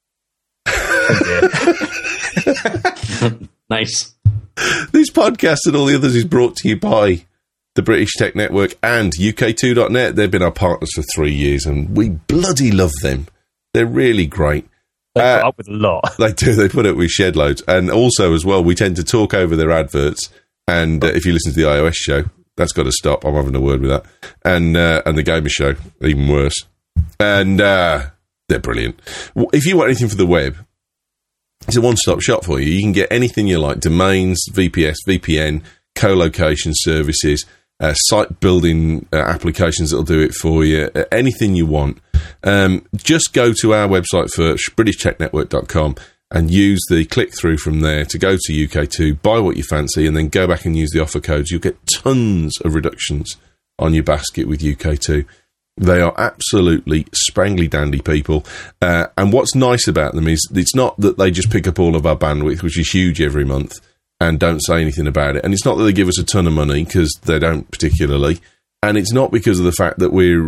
Nice. This podcast and all the others is brought to you by the British Tech Network and UK2.net. They've been our partners for 3 years, and we bloody love them. They're really great. They put up with a lot. They do. They put up with shed loads. And also, as well, we tend to talk over their adverts. And if you listen to the iOS show, that's got to stop. I'm having a word with that. And the Gamer show, even worse. And they're brilliant. If you want anything for the web, it's a one-stop shop for you. You can get anything you like. Domains, VPS, VPN, co-location services, site building applications that'll do it for you. Anything you want. Just go to our website first, BritishTechNetwork.com, and use the click-through from there to go to UK2, buy what you fancy, and then go back and use the offer codes. You'll get tons of reductions on your basket with UK2. They are absolutely sprangly-dandy people. And what's nice about them is it's not that they just pick up all of our bandwidth, which is huge every month, and don't say anything about it. And it's not that they give us a ton of money, because they don't particularly. And it's not because of the fact that we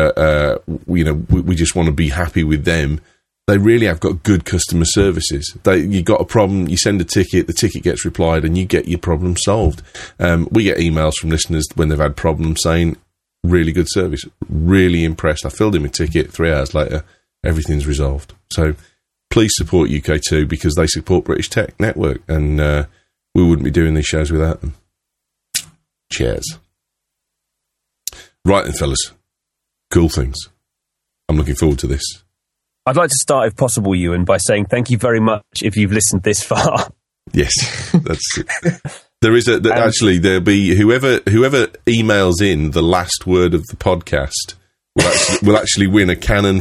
just want to be happy with them. They really have got good customer services. You got a problem, you send a ticket, the ticket gets replied, and you get your problem solved. We get emails from listeners when they've had problems saying, really good service, really impressed. I filled in my ticket, 3 hours later, everything's resolved. So please support UK2 because they support British Tech Network, and we wouldn't be doing these shows without them. Cheers. Right then, fellas. Cool things. I'm looking forward to this. I'd like to start, if possible, Ewan, by saying thank you very much if you've listened this far. Yes, that's it. There is actually there'll be whoever emails in the last word of the podcast will actually win a Canon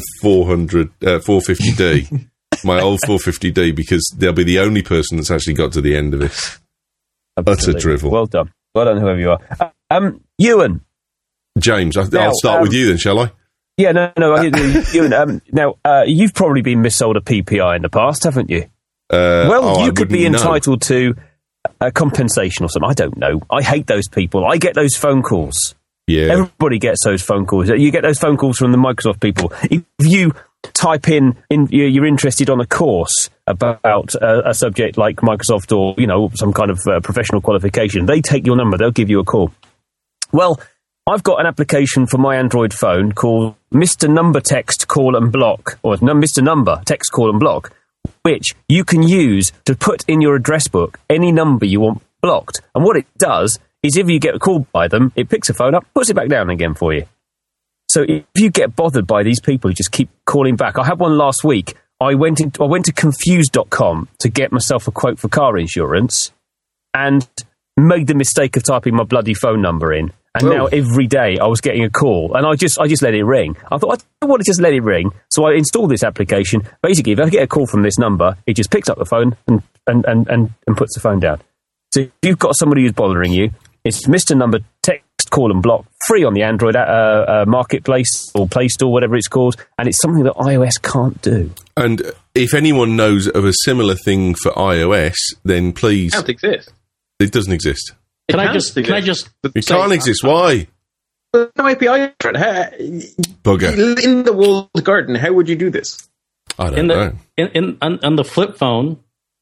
450D, my old 450D, because they'll be the only person that's actually got to the end of this. Utter drivel. Well done, whoever you are. Ewan. James, I'll start with you then, shall I? Yeah, no. Ewan, now, you've probably been missold a PPI in the past, haven't you? You could be entitled to a compensation or something. I don't know. I hate those people. I get those phone calls. Yeah. Everybody gets those phone calls. You get those phone calls from the Microsoft people. If you type in you're interested on a course about a subject like Microsoft or, some kind of professional qualification, they take your number. They'll give you a call. Well, I've got an application for my Android phone called Mr. Number Text Call and Block, or Mr. Number Text Call and Block, which you can use to put in your address book any number you want blocked. And what it does is if you get called by them, it picks the phone up, puts it back down again for you. So if you get bothered by these people who just keep calling back, I had one last week. I went to confused.com to get myself a quote for car insurance and made the mistake of typing my bloody phone number in. And now every day I was getting a call, and I just let it ring. I thought, I don't want to just let it ring, so I installed this application. Basically, if I get a call from this number, it just picks up the phone and puts the phone down. So if you've got somebody who's bothering you, it's Mr. Number Text Call and Block, free on the Android Marketplace or Play Store, whatever it's called, and it's something that iOS can't do. And if anyone knows of a similar thing for iOS, then please... It doesn't exist. It doesn't exist. Can I just? It can't exist. Why? No API for it. Bugger. In the walled garden, how would you do this? I don't know. On the flip phone,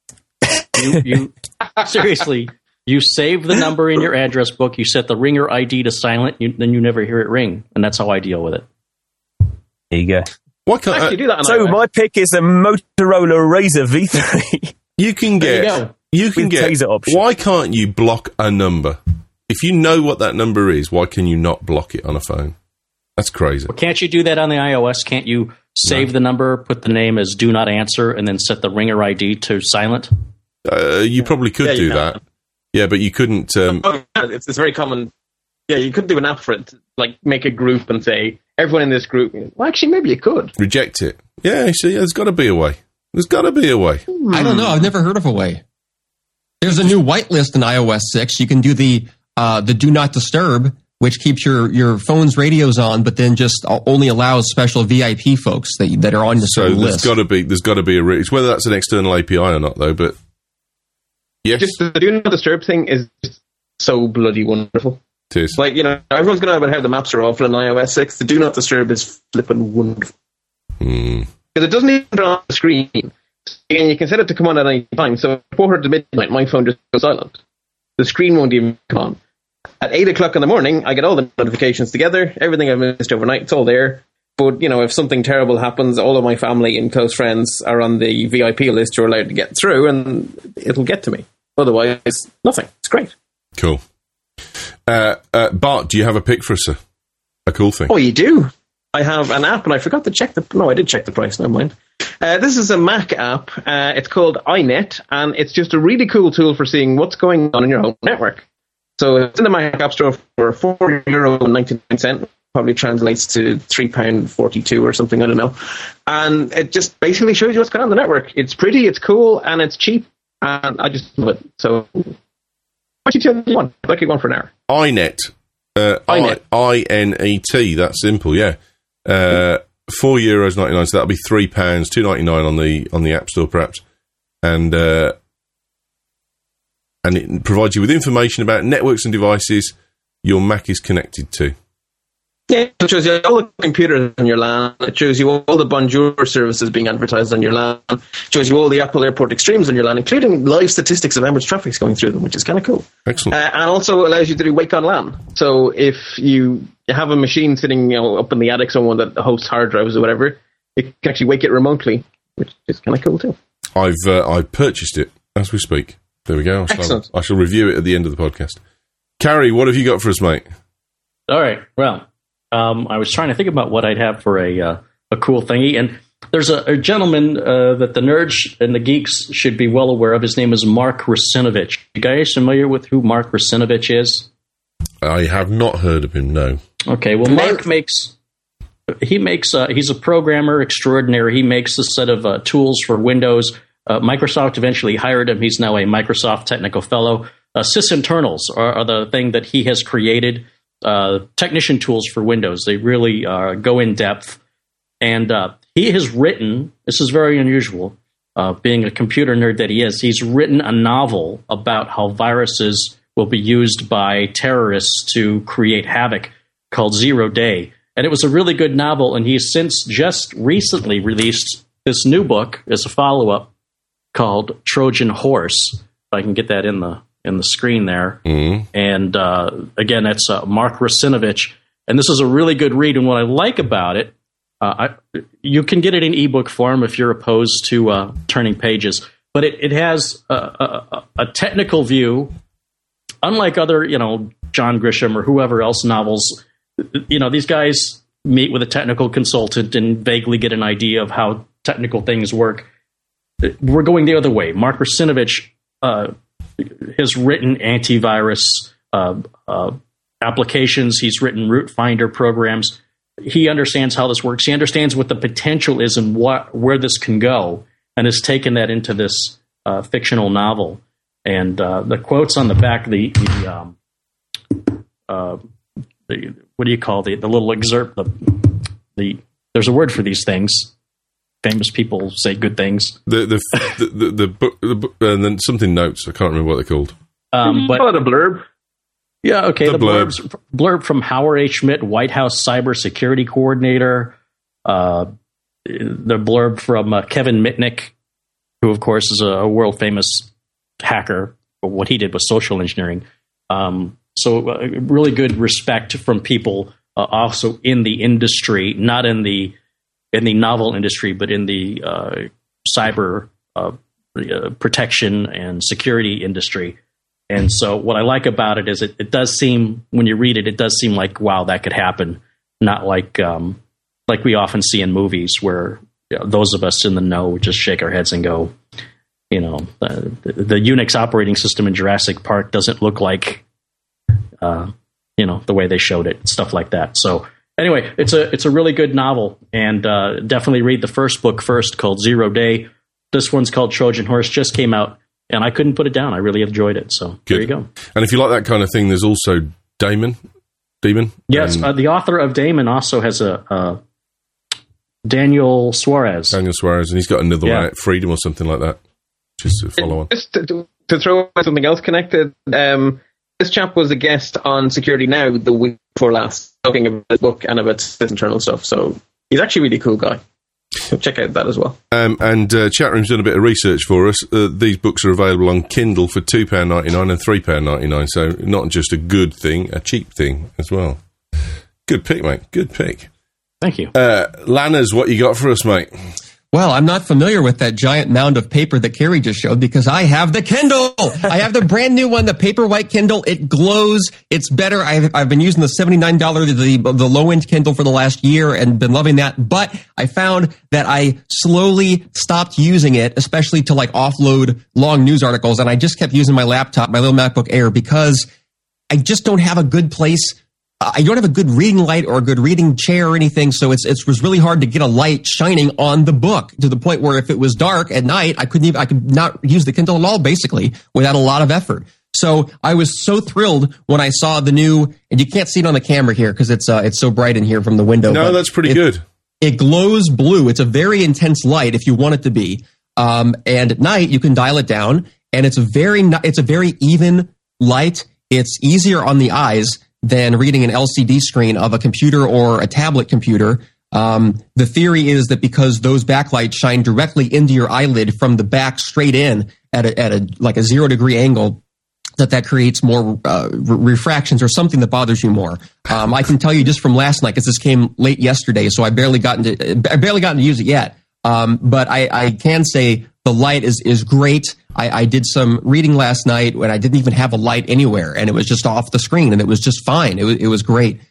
you seriously, you save the number in your address book. You set the ringer ID to silent. Then you never hear it ring, and that's how I deal with it. There you go. Why can't Actually, do that on So iOS. my pick is a Motorola Razr V3. you can get taser option. Why can't you block a number? If you know what that number is, why can you not block it on a phone? That's crazy. Well, can't you do that on the iOS? Can't you save the number, put the name as do not answer, and then set the ringer ID to silent? You probably could do that. Yeah, but you couldn't. It's very common. Yeah, you could do an app for it, like make a group and say, everyone in this group. Well, actually, maybe you could. Reject it. Yeah, you see, there's got to be a way. There's got to be a way. I don't know. I've never heard of a way. There's a new whitelist in iOS 6. You can do the do not disturb, which keeps your phone's radios on, but then just only allows special VIP folks that are on the certain list. So there's got to be a reach. Whether that's an external API or not, though. But yes, Just the do not disturb thing is just so bloody wonderful. it is. Like, everyone's going to know about how the maps are awful in iOS 6. The do not disturb is flipping wonderful. Because it doesn't even turn on the screen. And you can set it to come on at any time. So at 4:30 to midnight, my phone just goes silent. The screen won't even come on. At 8 o'clock in the morning, I get all the notifications together. Everything I've missed overnight, it's all there. But, if something terrible happens, all of my family and close friends are on the VIP list who are allowed to get through, and it'll get to me. Otherwise, nothing. It's great. Cool. Bart, do you have a pick for us, sir? A cool thing. Oh, you do? I have an app, and I forgot to check I did check the price, never mind. This is a Mac app. It's called iNet, and it's just a really cool tool for seeing what's going on in your home network. So it's in the Mac App Store for €4.99. Probably translates to £3.42 or something, I don't know. And it just basically shows you what's going on in the network. It's pretty, it's cool, and it's cheap, and I just love it. So what do you want? I'd like it one for an hour. iNet. iNet. INET. That's simple, yeah. €4.99, so that'll be £3, $2.99 on the App Store, perhaps. And it provides you with information about networks and devices your Mac is connected to. Yeah, it shows you all the computers on your LAN. It shows you all the Bonjour services being advertised on your LAN. It shows you all the Apple Airport Extremes on your LAN, including live statistics of how much traffic's going through them, which is kind of cool. Excellent. And also allows you to do Wake on LAN. So if you have a machine sitting up in the attic somewhere that hosts hard drives or whatever, you can actually wake it remotely, which is kind of cool too. I've purchased it as we speak. There we go. Excellent. I shall review it at the end of the podcast. Carrie, what have you got for us, mate? All right. Well, I was trying to think about what I'd have for a cool thingy, and there's a gentleman that the nerds and the geeks should be well aware of. His name is Mark Russinovich. You guys familiar with who Mark Russinovich is? I have not heard of him, no. Okay, well, Mark he's a programmer extraordinary. He makes a set of tools for Windows. Microsoft eventually hired him. He's now a Microsoft Technical Fellow. Sysinternals are the thing that he has created. Technician tools for Windows. They really go in depth. And he has written, this is very unusual, being a computer nerd that he is, he's written a novel about how viruses will be used by terrorists to create havoc called 0 Day. And it was a really good novel, and he's since just recently released this new book as a follow-up called Trojan Horse. If I can get that in the screen there. Mm-hmm. And again, that's Mark Russinovich. And this is a really good read. And what I like about it, you can get it in ebook form if you're opposed to turning pages. But it has a technical view, unlike other, John Grisham or whoever else novels. These guys meet with a technical consultant and vaguely get an idea of how technical things work. We're going the other way. Mark Russinovich has written antivirus applications. He's written root finder programs. He understands how this works. He understands what the potential is and where this can go, and has taken that into this fictional novel. And the quotes on the back, what do you call the little excerpt? There's a word for these things. Famous people say good things. The book, and then something notes. I can't remember what they're called. But call it a blurb. Yeah, okay. The blurb from Howard H. Schmidt, White House Cybersecurity Coordinator. The blurb from Kevin Mitnick, who, of course, is a world-famous hacker. What he did was social engineering. So really good respect from people also in the industry, not in the novel industry, but in the cyber protection and security industry. And so what I like about it is it does seem, when you read it, it does seem like, wow, that could happen. Not like we often see in movies where those of us in the know would just shake our heads and go, the Unix operating system in Jurassic Park doesn't look like, the way they showed it, stuff like that. So anyway, it's a really good novel, and definitely read the first book first, called 0 Day. This one's called Trojan Horse, just came out, and I couldn't put it down. I really enjoyed it. So good. There you go. And if you like that kind of thing, there's also Demon. Yes, the author of Damon also has a Daniel Suarez. And he's got another one out, Freedom or something like that. Just to follow on. Just to throw something else connected, this chap was a guest on Security Now the week before last, talking about his book and about his internal stuff. So he's actually a really cool guy. So check out that as well. And Chatroom's done a bit of research for us. These books are available on Kindle for £2.99 and £3.99. So not just a good thing, a cheap thing as well. Good pick, mate. Good pick. Thank you. Lanners, what you got for us, mate? Well, I'm not familiar with that giant mound of paper that Carrie just showed because I have the Kindle. I have the brand new one, the Paperwhite Kindle. It glows. It's better. I've been using the $79, the low-end Kindle for the last year and been loving that. But I found that I slowly stopped using it, especially to offload long news articles. And I just kept using my laptop, my little MacBook Air, because I just don't have a good place. I don't have a good reading light or a good reading chair or anything, so it was really hard to get a light shining on the book to the point where if it was dark at night, I could not use the Kindle at all, basically, without a lot of effort. So I was so thrilled when I saw the new, and you can't see it on the camera here because it's so bright in here from the window. No, that's pretty good. It glows blue. It's a very intense light if you want it to be. And at night you can dial it down, and it's a very even light. It's easier on the eyes than reading an LCD screen of a computer or a tablet computer. The theory is that because those backlights shine directly into your eyelid from the back straight in at a 0 degree angle, that creates more refractions or something that bothers you more. I can tell you just from last night, because this came late yesterday, so I barely gotten to use it yet. But I can say the light is great. I did some reading last night when I didn't even have a light anywhere, and it was just off the screen, and it was just fine. It was great.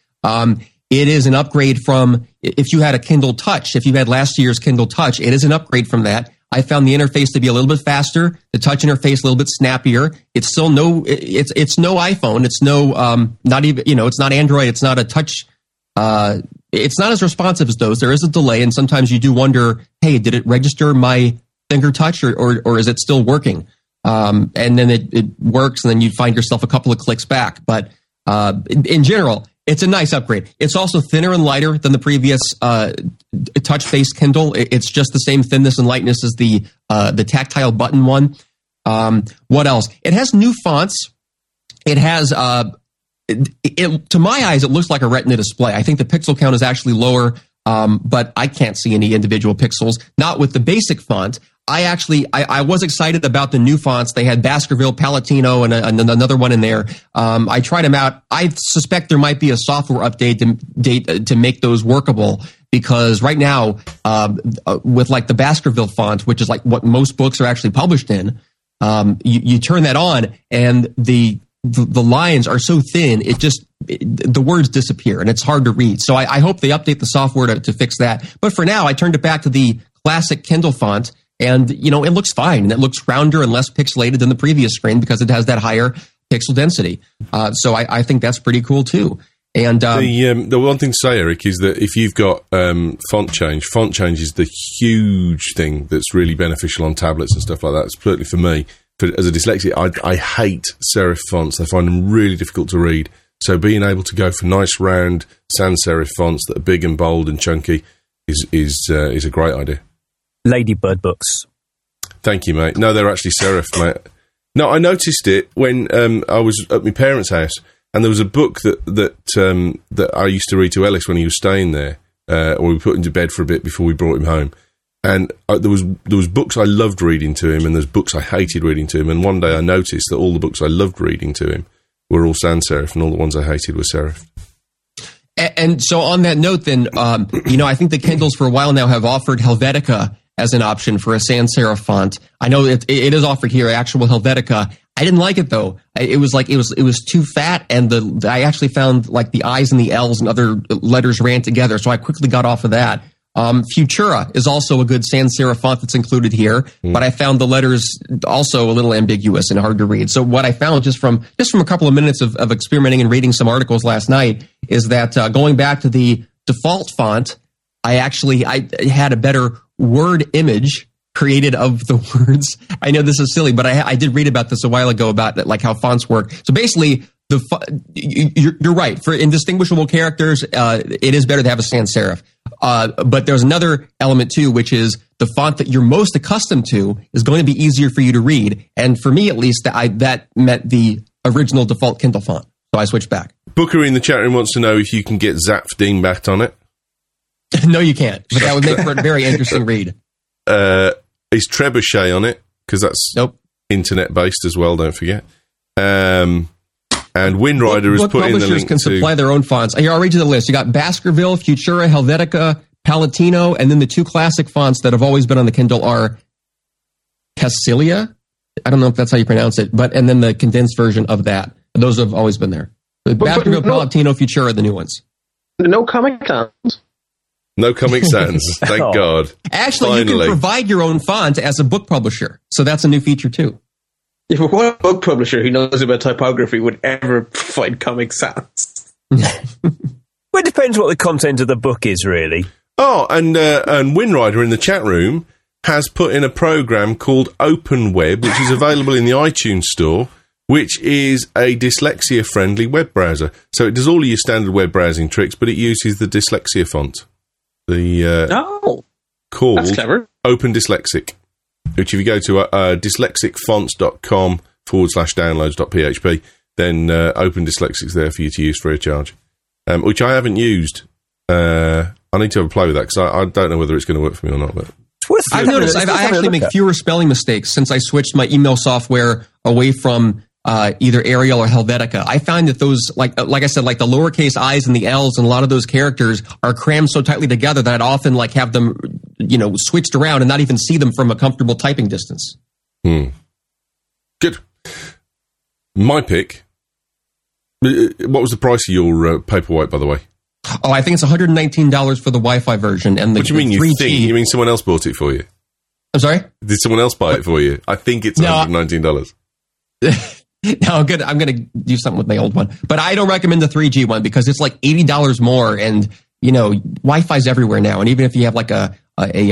It is an upgrade from if you had a Kindle Touch. If you had last year's Kindle Touch, it is an upgrade from that. I found the interface to be a little bit faster, the touch interface a little bit snappier. It's still it's no iPhone. It's not even, it's not Android. It's not a touch. It's not as responsive as those. There is a delay, and sometimes you do wonder, hey, did it register my finger touch or is it still working? And then it works, and then you find yourself a couple of clicks back. But in general, it's a nice upgrade. It's also thinner and lighter than the previous touch-based Kindle. It's just the same thinness and lightness as the tactile button one. What else? It has new fonts. It has, to my eyes, it looks like a Retina display. I think the pixel count is actually lower, but I can't see any individual pixels. Not with the basic font. I was excited about the new fonts. They had Baskerville, Palatino, and another one in there. I tried them out. I suspect there might be a software update to make those workable, because right now, with the Baskerville font, which is what most books are actually published in, you turn that on and the lines are so thin, the words disappear and it's hard to read. So I hope they update the software to fix that. But for now, I turned it back to the classic Kindle font. And, it looks fine, and it looks rounder and less pixelated than the previous screen because it has that higher pixel density. So I think that's pretty cool, too. And the one thing to say, Eric, is that if you've got font change is the huge thing that's really beneficial on tablets and stuff like that. It's particularly for me. As a dyslexic, I hate serif fonts. I find them really difficult to read. So being able to go for nice, round, sans serif fonts that are big and bold and chunky is a great idea. Ladybird books. Thank you, mate. No, they're actually serif, mate. No, I noticed it when I was at my parents' house, And there was a book that I used to read to Ellis when he was staying there, or we put him to bed for a bit before we brought him home. And there was books I loved reading to him, and there's books I hated reading to him. And one day I noticed that all the books I loved reading to him were all sans serif, and all the ones I hated were serif. And so on that note, then, I think the Kindles for a while now have offered Helvetica as an option for a sans serif font. I know it is offered here, actual Helvetica. I didn't like it though. It was too fat, and I actually found like the I's and the L's and other letters ran together, so I quickly got off of that. Futura is also a good sans serif font that's included here, but I found the letters also a little ambiguous and hard to read. So what I found just from a couple of minutes of experimenting and reading some articles last night is that going back to the default font, I had a better word image created of the words. I know this is silly, but I did read about this a while ago about like how fonts work. So basically, you're right. For indistinguishable characters, it is better to have a sans serif. But there's another element too, which is the font that you're most accustomed to is going to be easier for you to read. And for me, at least, that meant the original default Kindle font. So I switched back. Booker in the chat room wants to know if you can get Zapfdeen backed on it. No, you can't. But that would make for a very interesting read. Is Trebuchet on it? Because that's internet-based as well, don't forget. And Windrider has put in the link. Publishers can supply their own fonts. Here, I'll read you the list. You got Baskerville, Futura, Helvetica, Palatino, and then the two classic fonts that have always been on the Kindle are Casilia. I don't know if that's how you pronounce it, and then the condensed version of that. Those have always been there. Baskerville, Palatino, Futura are the new ones. No Comic Sans. No Comic Sans. Thank God. Actually, finally. You can provide your own font as a book publisher. So that's a new feature too. Yeah, but what book publisher who knows about typography would ever provide Comic Sans? Well, it depends what the content of the book is, really. Oh, and Windrider in the chat room has put in a program called OpenWeb, which is available in the iTunes store, which is a dyslexia-friendly web browser. So it does all of your standard web browsing tricks, but it uses the dyslexia font. Called that's clever. Open Dyslexic, which if you go to dyslexicfonts.com/downloads.php, then Open Dyslexic's there for you to use free of charge, which I haven't used. I need to have a play with that because I don't know whether it's going to work for me or not. But I've noticed I actually make fewer spelling mistakes since I switched my email software away from either Arial or Helvetica. I find that those, like I said, like the lowercase i's and the l's and a lot of those characters are crammed so tightly together that I'd often like have them, switched around and not even see them from a comfortable typing distance. Good. My pick. What was the price of your Paperwhite, by the way? Oh, I think it's $119 for the Wi-Fi version. And what do you mean? 3G. You mean someone else bought it for you? I'm sorry? Did someone else buy it for you? I think it's $119. No, I'm going to do something with my old one. But I don't recommend the 3G one because it's like $80 more. And, Wi-Fi's everywhere now. And even if you have like a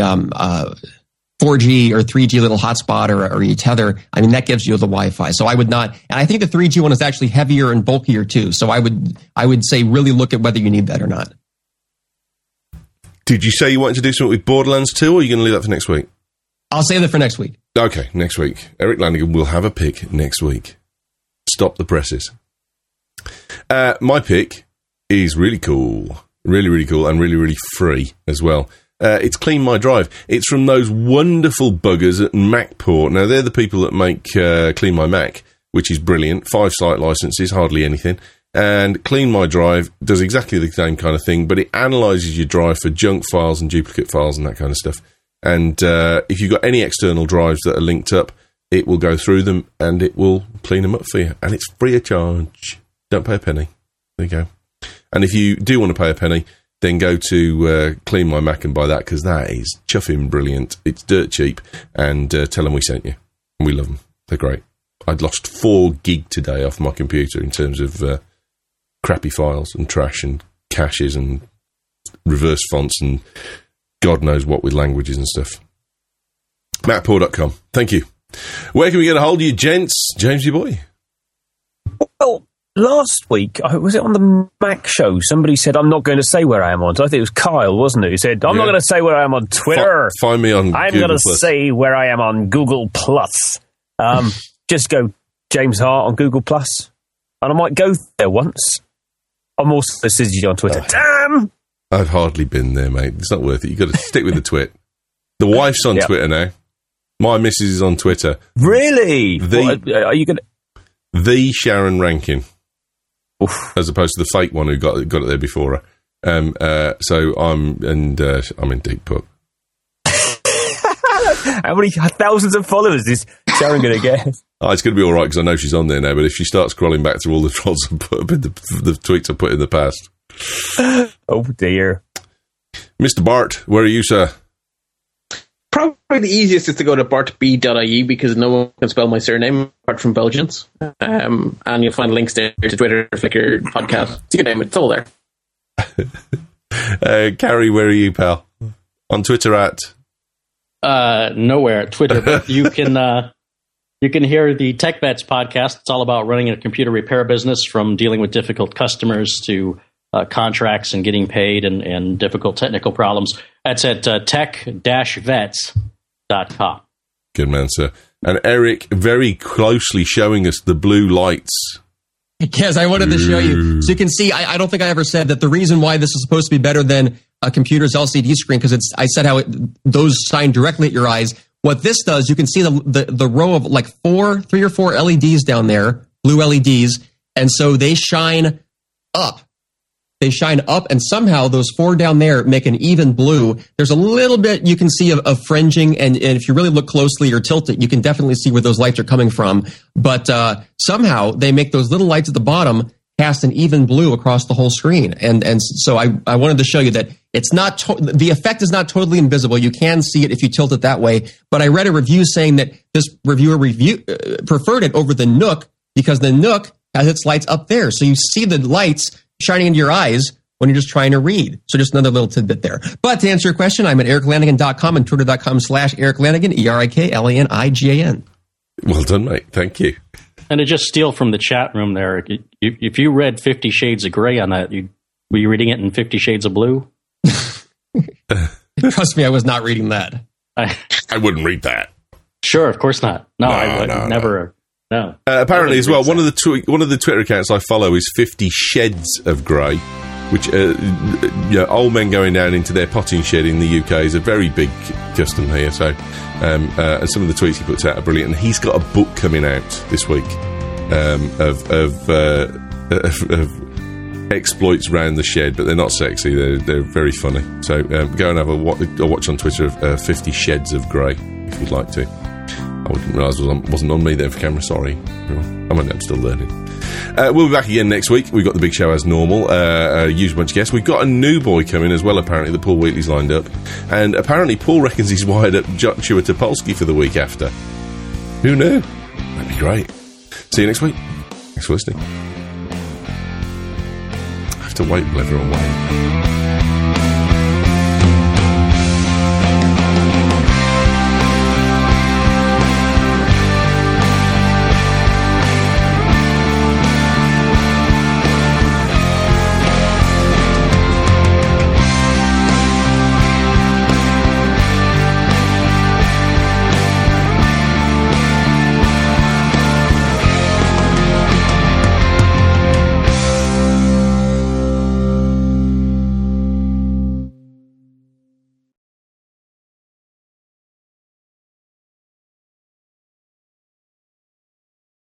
4G or 3G little hotspot or you tether, I mean, that gives you the Wi-Fi. So I would not, and I think the 3G one is actually heavier and bulkier too. So I would say really look at whether you need that or not. Did you say you wanted to do something with Borderlands 2 or are you going to leave that for next week? I'll save that for next week. Okay, next week. Eric Lanigan will have a pick next week. Stop the presses. My pick is really cool. Really, really cool and really, really free as well. It's Clean My Drive. It's from those wonderful buggers at MacPort. Now, they're the people that make Clean My Mac, which is brilliant. 5 site licenses, hardly anything. And Clean My Drive does exactly the same kind of thing, but it analyses your drive for junk files and duplicate files and that kind of stuff. And if you've got any external drives that are linked up, it will go through them and it will clean them up for you. And it's free of charge. Don't pay a penny. There you go. And if you do want to pay a penny, then go to Clean My Mac and buy that, because that is chuffing brilliant. It's dirt cheap. And tell them we sent you. And we love them. They're great. I'd lost 4 gig today off my computer in terms of crappy files and trash and caches and reverse fonts and God knows what with languages and stuff. MacPaw.com. Thank you. Where can we get a hold of you, gents? Jamesy boy. Well, last week, was it on the Mac show? Somebody said, I'm not going to say where I am on. I think it was Kyle, wasn't it? Who said, I'm not going to say where I am on Twitter. Find me on I'm going to say where I am on Google Plus. Just go James Hart on Google Plus. and I might go there once. I'm also Syzygy on Twitter. Damn! I've hardly been there, mate. It's not worth it. You've got to stick with the twit. The wife's on Twitter now. My missus is on Twitter. Really? Are you going to... The Sharon Rankin. Oof. As opposed to the fake one who got it there before her. So I'm in deep put. How many thousands of followers is Sharon going to get? Oh, it's going to be all right because I know she's on there now. But if she starts scrolling back through all the trolls and put up in the tweets I put in the past, oh dear. Mr. Bart, where are you, sir? Probably the easiest is to go to bartb.ie because no one can spell my surname apart from Belgians. And you'll find links there to Twitter, Flickr, podcast. You name it, it's all there. Carrie, where are you, pal? On Twitter at? Nowhere at Twitter, but you can hear the Tech Bets podcast. It's all about running a computer repair business, from dealing with difficult customers to contracts and getting paid and difficult technical problems. That's at tech-vets.com. Good man, sir. And Eric very closely showing us the blue lights. Yes, I wanted to show you. So you can see, I don't think I ever said that the reason why this is supposed to be better than a computer's LCD screen, because I said how those shine directly at your eyes. What this does, you can see the row of like 3 or 4 LEDs down there, blue LEDs, and so they shine up. They shine up, and somehow those 4 down there make an even blue. There's a little bit you can see of fringing, and if you really look closely or tilt it, you can definitely see where those lights are coming from. But somehow they make those little lights at the bottom cast an even blue across the whole screen. And so I wanted to show you that it's not the effect is not totally invisible. You can see it if you tilt it that way. But I read a review saying that this reviewer preferred it over the Nook because the Nook has its lights up there, so you see the lights shining into your eyes when you're just trying to read. So just another little tidbit there. But to answer your question, I'm at ericlanigan.com and twitter.com/ericlanigan, ERIKLANIGAN. Well done, mate. Thank you. And to just steal from the chat room there, if you read 50 Shades of Grey on that, were you reading it in 50 Shades of Blue? Trust me, I was not reading that. I wouldn't read that. Sure, of course not. No, I would never... No. Apparently, as well, one of the Twitter accounts I follow is 50 Sheds of Grey, which old men going down into their potting shed in the UK is a very big custom here. So some of the tweets he puts out are brilliant. And he's got a book coming out this week of exploits around the shed, but they're not sexy. They're very funny. So go and have a watch on Twitter of 50 Sheds of Grey if you'd like to. I didn't realise it wasn't on me there for camera. Sorry, everyone. I'm still learning. We'll be back again next week. We've got the big show as normal. Huge bunch of guests. We've got a new boy coming as well, apparently, that Paul Wheatley's lined up. And apparently Paul reckons he's wired up Joshua Topolsky for the week after. Who knew? That'd be great. See you next week. Thanks for listening. I have to wait while everyone waits.